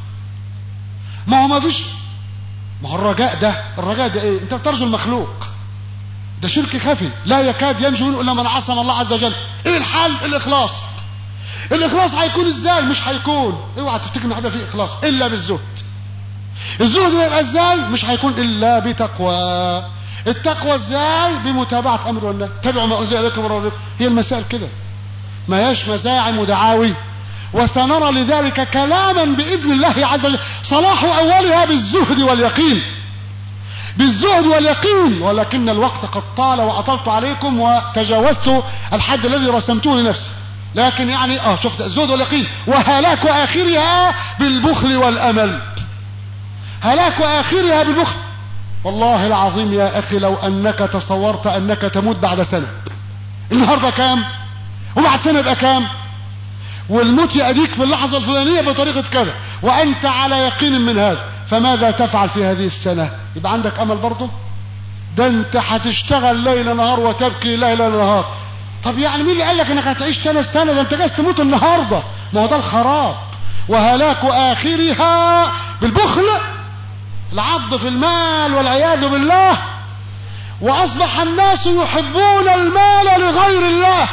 ما هو الرجاء ده إيه؟ أنت بترجو المخلوق، ده شرك خفي لا يكاد ينجو منه إلا من عصم الله عز وجل. إيه الحال؟ الإخلاص هيكون إزاي؟ مش هيكون، اوعى تفتكر إن هيبقى فيه إخلاص إلا بالزهد. الزهد يبقى إزاي؟ مش هيكون إلا بتقوى. التقوى إزاي؟ بمتابعة أمر والنهي. تابعوا ما أنزل إليكم من ربكم. هي المسائل كده، ما هيش مزاعم ودعاوي. وسنرى لذلك كلاما بإذن الله عز وجل. صلاح أولها بالزهد واليقين، بالزهد واليقين. ولكن الوقت قد طال وأطلت عليكم وتجاوزت الحد الذي رسمته لنفسي، لكن يعني شفت الزهد واليقين. وهلاك آخرها بالبخل والأمل، هلاك آخرها بالبخل. والله العظيم يا أخي لو أنك تصورت أنك تموت بعد سنة، النهاردة كام وبعد سنة يبقى كام، والموت يأتيك في اللحظة الفلانية بطريقة كذا وأنت على يقين من هذا، فماذا تفعل في هذه السنة؟ يبقى عندك أمل برضه؟ ده أنت هتشتغل ليل نهار وتبكي ليل نهار. طب يعني مين اللي قال لك انك هتعيش 3 سنة؟ ده انت جايز تموت النهارده. ما هو ده الخراب. وهلاك آخرها بالبخل، العض في المال والعياذ بالله. وأصبح الناس يحبون المال لغير الله،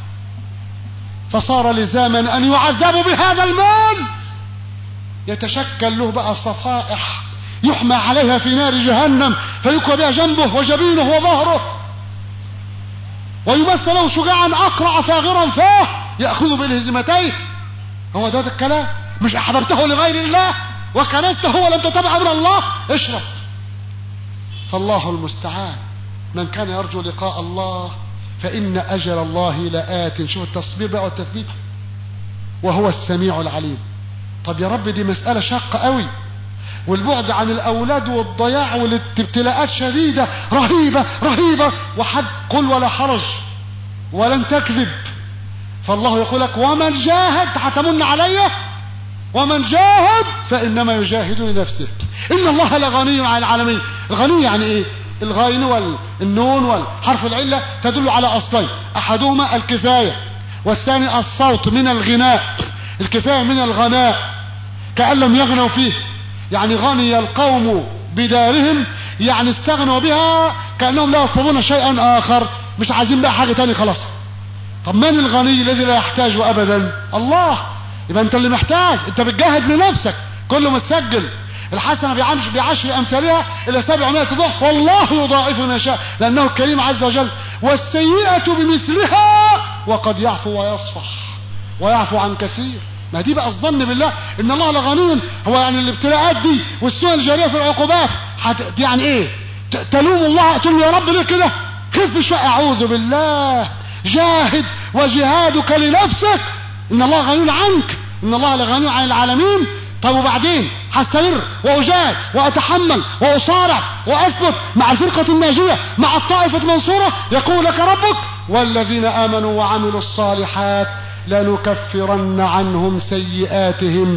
فصار لزاما أن يعذبوا بهذا المال. يتشكل له بقى صفائح يحمى عليها في نار جهنم، فيكوى بها جنبه وجبينه وظهره، ويمثل له شجاعا أقرع فاغرا فاه يأخذ بالهزمتين. هو ده الكلام. مش أحببته لغير الله وكنسته ولم تتبع أمر الله، اشرب. فالله المستعان. من كان يرجو لقاء الله فإن أجل الله لآت. شوف التصبير بقى والتثبيت. وهو السميع العليم. طب يا رب دي مسألة شاقة قوي، والبعد عن الأولاد والضياع والابتلاءات شديدة رهيبة وحد قل ولا حرج ولن تكذب. فالله يقول لك: ومن جاهد هتمن علي، ومن جاهد فإنما يجاهد لنفسه، إن الله لغني عن العالمين. الغني يعني إيه؟ الغين والنون والحرف العلة تدل على أصلين: أحدهما الكفاية، والثاني الصوت من الغناء. الكفاية من الغناء كأن لم يغنوا فيه، يعني غني القوم بدارهم، يعني استغنوا بها كأنهم لا يطلبون شيئا آخر، مش عايزين بقى حاجة تاني خلاص. طب من الغني الذي لا يحتاج أبدا؟ الله. يبقى انت اللي محتاج، انت بتجاهد لنفسك. كله متسجل. الحسنة بعشر أمثالها إلى 700 ضعف، والله يضاعف من يشاء لأنه الكريم عز وجل. والسيئة بمثلها، وقد يعفو ويصفح ويعفو عن كثير. ما دي بقى الظن بالله ان الله لغني. هو يعني الابتلاءات دي والسوء الجارية في العقوبات يعني ايه؟ تلوم الله تقول يا رب ليه كده؟ خف شوية. اعوذ بالله. جاهد وجهادك لنفسك. ان الله غني عنك، ان الله لغني عن العالمين. طيب وبعدين هستمر واجاهد واتحمل واصارع واثبت مع الفرقة الناجية مع الطائفة المنصورة. يقول لك ربك: والذين امنوا وعملوا الصالحات لنكفرن عنهم سيئاتهم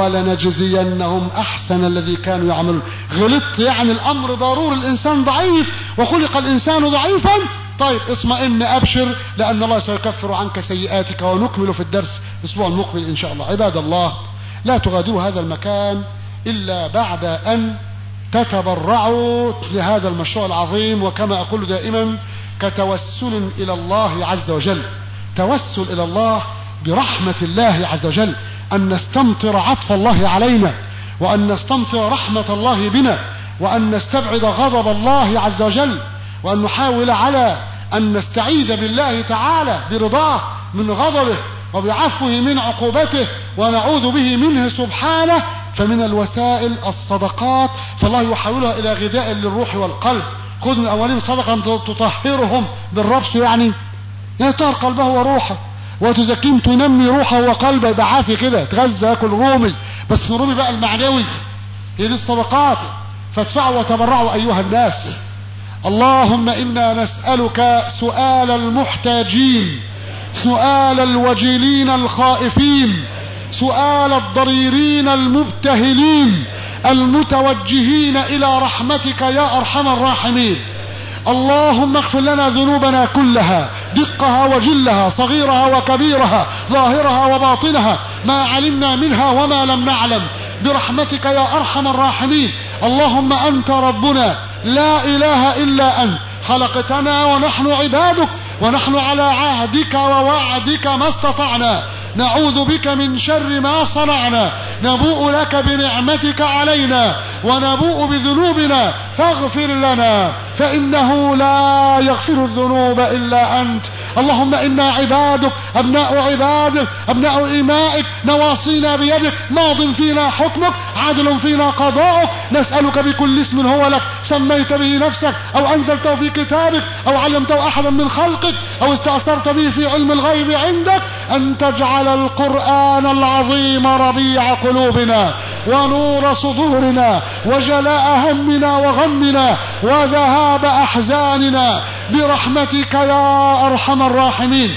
ولنجزينهم احسن الذي كانوا يعملون. غلطت يعني الامر ضروري، الانسان ضعيف وخلق الانسان ضعيفا. طيب اطمئن ابشر، لان الله سيكفر عنك سيئاتك. ونكمل في الدرس الاسبوع المقبل ان شاء الله. عباد الله، لا تغادروا هذا المكان الا بعد ان تتبرعوا لهذا المشروع العظيم. وكما اقول دائما: كتوسل إلى الله عز وجل، توسل إلى الله برحمة الله عز وجل، أن نستمطر عطف الله علينا، وأن نستمطر رحمة الله بنا، وأن نستبعد غضب الله عز وجل، وأن نحاول على أن نستعيذ بالله تعالى برضاه من غضبه وبعفوه من عقوبته، ونعوذ به منه سبحانه. فمن الوسائل الصدقات، فالله يحولها إلى غذاء للروح والقلب. خذ من أولهم صدقة تطهرهم بالربس، يعني يطهر قلبه وروحه، وتزكين تنمي روحه وقلبه، يبقى عافي كده، تغذى ياكل رومي، بس رومي بقى المعنوي. هي دي الصدقات. فادفعوا وتبرعوا أيها الناس. اللهم إنا نسألك سؤال المحتاجين، سؤال الوجلين الخائفين، سؤال الضريرين المبتهلين المتوجهين إلى رحمتك يا أرحم الراحمين. اللهم اغفر لنا ذنوبنا كلها، دقها وجلها، صغيرها وكبيرها، ظاهرها وباطنها، ما علمنا منها وما لم نعلم، برحمتك يا أرحم الراحمين. اللهم أنت ربنا لا إله إلا أنت، خلقتنا ونحن عبادك، ونحن على عهدك ووعدك ما استطعنا، نعوذ بك من شر ما صنعنا، نبوء لك بنعمتك علينا ونبوء بذنوبنا، فاغفر لنا فإنه لا يغفر الذنوب إلا أنت. اللهم إنا عبادك، أبناء عبادك، أبناء إمائك، نواصينا بيدك، ماض فينا حكمك، عدل فينا قضاؤك. نسألك بكل اسم هو لك سميت به نفسك، أو أنزلته في كتابك، أو علمته أحدا من خلقك، أو استأثرت به في علم الغيب عندك، أن تجعل القرآن العظيم ربيع قلوبنا ونور صدورنا وجلاء همنا وغمنا وذهاب أحزاننا برحمتك يا أرحم الراحمين.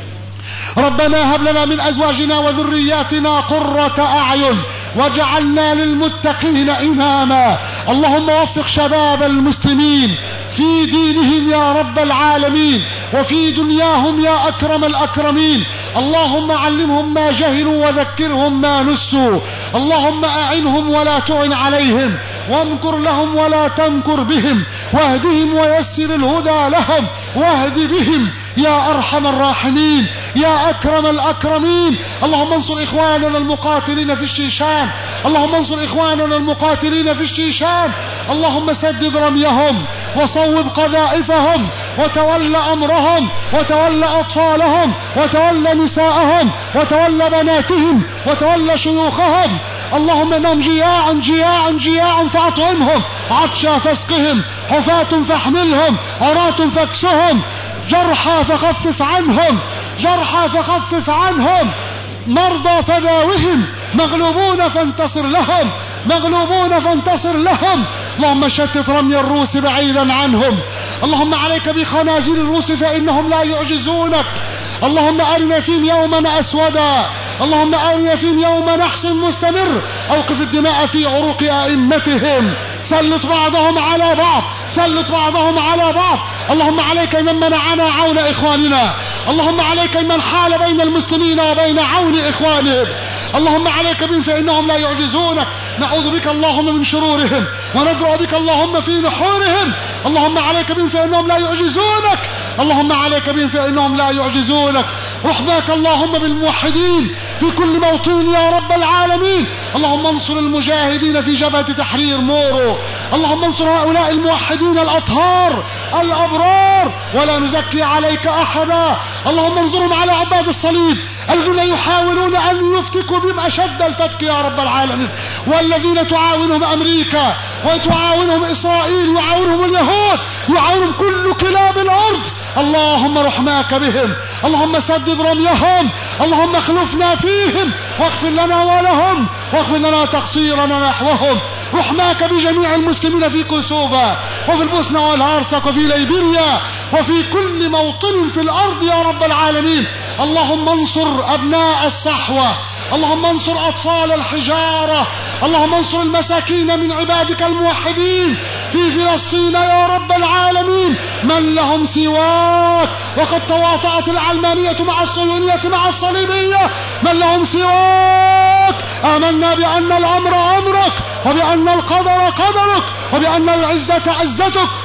ربنا هب لنا من أزواجنا وذرياتنا قرة أعين وجعلنا للمتقين إماما. اللهم وفق شباب المسلمين في دينهم يا رب العالمين، وفي دنياهم يا أكرم الأكرمين. اللهم علمهم ما جهلوا وذكرهم ما نسوا. اللهم أعنهم ولا تعن عليهم، وامكر لهم ولا تمكر بهم، واهدهم ويسر الهدى لهم، واهد بهم يا أرحم الراحمين يا أكرم الأكرمين. اللهم انصر إخواننا المقاتلين في الشيشان، اللهم انصر إخواننا المقاتلين في الشيشان. اللهم سدد رميهم وصوب قذائفهم، وتولى أمرهم، وتولى أطفالهم، وتولى نساءهم، وتولى بناتهم، وتولى شيوخهم. اللهم انهم جياع فاطعمهم، عطشا فاسقهم، حفاة فاحملهم، عراة فاكسهم، جرحى فخفف عنهم، مرضى فداوهم، مغلوبون فانتصر لهم. اللهم شتت رمي الروس بعيدا عنهم. اللهم عليك بخنازير الروس فإنهم لا يعجزونك. اللهم أرنا فيهم يوما أسودا، اللهم أرنا فيهم يوم نحس مستمر. أوقف الدماء في عروق أئمتهم، سلط بعضهم على بعض. اللهم عليك من منعنا عون إخواننا، اللهم عليك من حال بين المسلمين وبين عون إخوانهم. اللهم عليك بهم فإنهم لا يعجزونك. نعوذ بك اللهم من شرورهم، وندرأ بك اللهم في نحورهم. اللهم عليك بهم فإنهم لا يعجزونك. رحماك اللهم بالموحدين في كل موطن يا رب العالمين. اللهم انصر المجاهدين في جبهة تحرير مورو، اللهم انصر هؤلاء الموحدين الأطهار الأبرار، ولا نزكي عليك أحدا. اللهم انصرهم على عباد الصليب الذين يحاولون أن يفتكوا بهم أشد الفتك يا رب العالمين، والذين تعاونهم أمريكا وتعاونهم إسرائيل ويعاونهم اليهود، يعاونهم كل كلاب الأرض. اللهم رحماك بهم، اللهم سدد رميهم، اللهم اخلفنا فيهم، واغفر لنا ولهم، واغفر لنا تقصيرنا نحوهم. رحماك بجميع المسلمين في كوسوفا وفي البوسنة والهرسك وفي ليبيريا وفي كل موطن في الأرض يا رب العالمين. اللهم انصر أبناء الصحوة، اللهم انصر أطفال الحجارة، اللهم انصر المساكين من عبادك الموحدين في فلسطين يا رب العالمين. من لهم سواك؟ وقد تواطأت العلمانية مع الصهيونية مع الصليبية، من لهم سواك؟ آمنا بأن الأمر أمرك، وبأن القدر قدرك، وبأن العزة عزتك،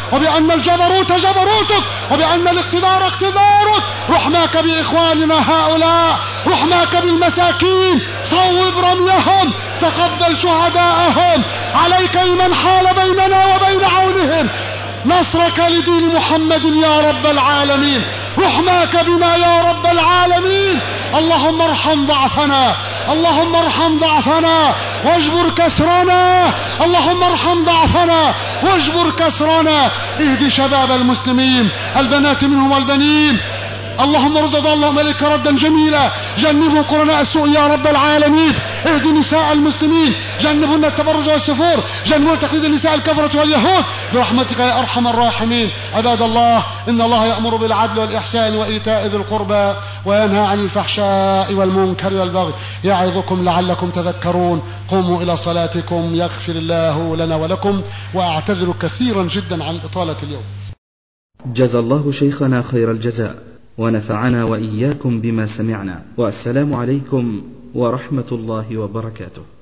وبأن الجبروت جبروتك، وبأن الاقتدار اقتدارك. رحماك بإخواننا هؤلاء، رحماك بالمساكين، صوب رميهم، تقبل شهداءهم. عليك بمن حال بيننا وبين عونهم، نصرك لدين محمد يا رب العالمين. رحماك بنا يا رب العالمين. اللهم ارحم ضعفنا، اللهم ارحم ضعفنا واجبر كسرنا، اللهم ارحم ضعفنا واجبر كسرنا. اهد شباب المسلمين، البنات منهم والبنين، اللهم رد ضالهم إليك ردا جميلا. جنبهم قرناء السوء يا رب العالمين. اهد نساء المسلمين، جنبهن التبرج والسفور، جنبهن تقليد النساء الكفرة واليهود برحمتك يا أرحم الراحمين. عباد الله، إن الله يأمر بالعدل والإحسان وإيتاء ذي القربى وينهى عن الفحشاء والمنكر والبغي يعظكم لعلكم تذكرون. قوموا إلى صلاتكم يغفر الله لنا ولكم، وأعتذر كثيرا جدا عن إطالة اليوم. جزى الله شيخنا خير الجزاء، ونفعنا وإياكم بما سمعنا، والسلام عليكم ورحمة الله وبركاته.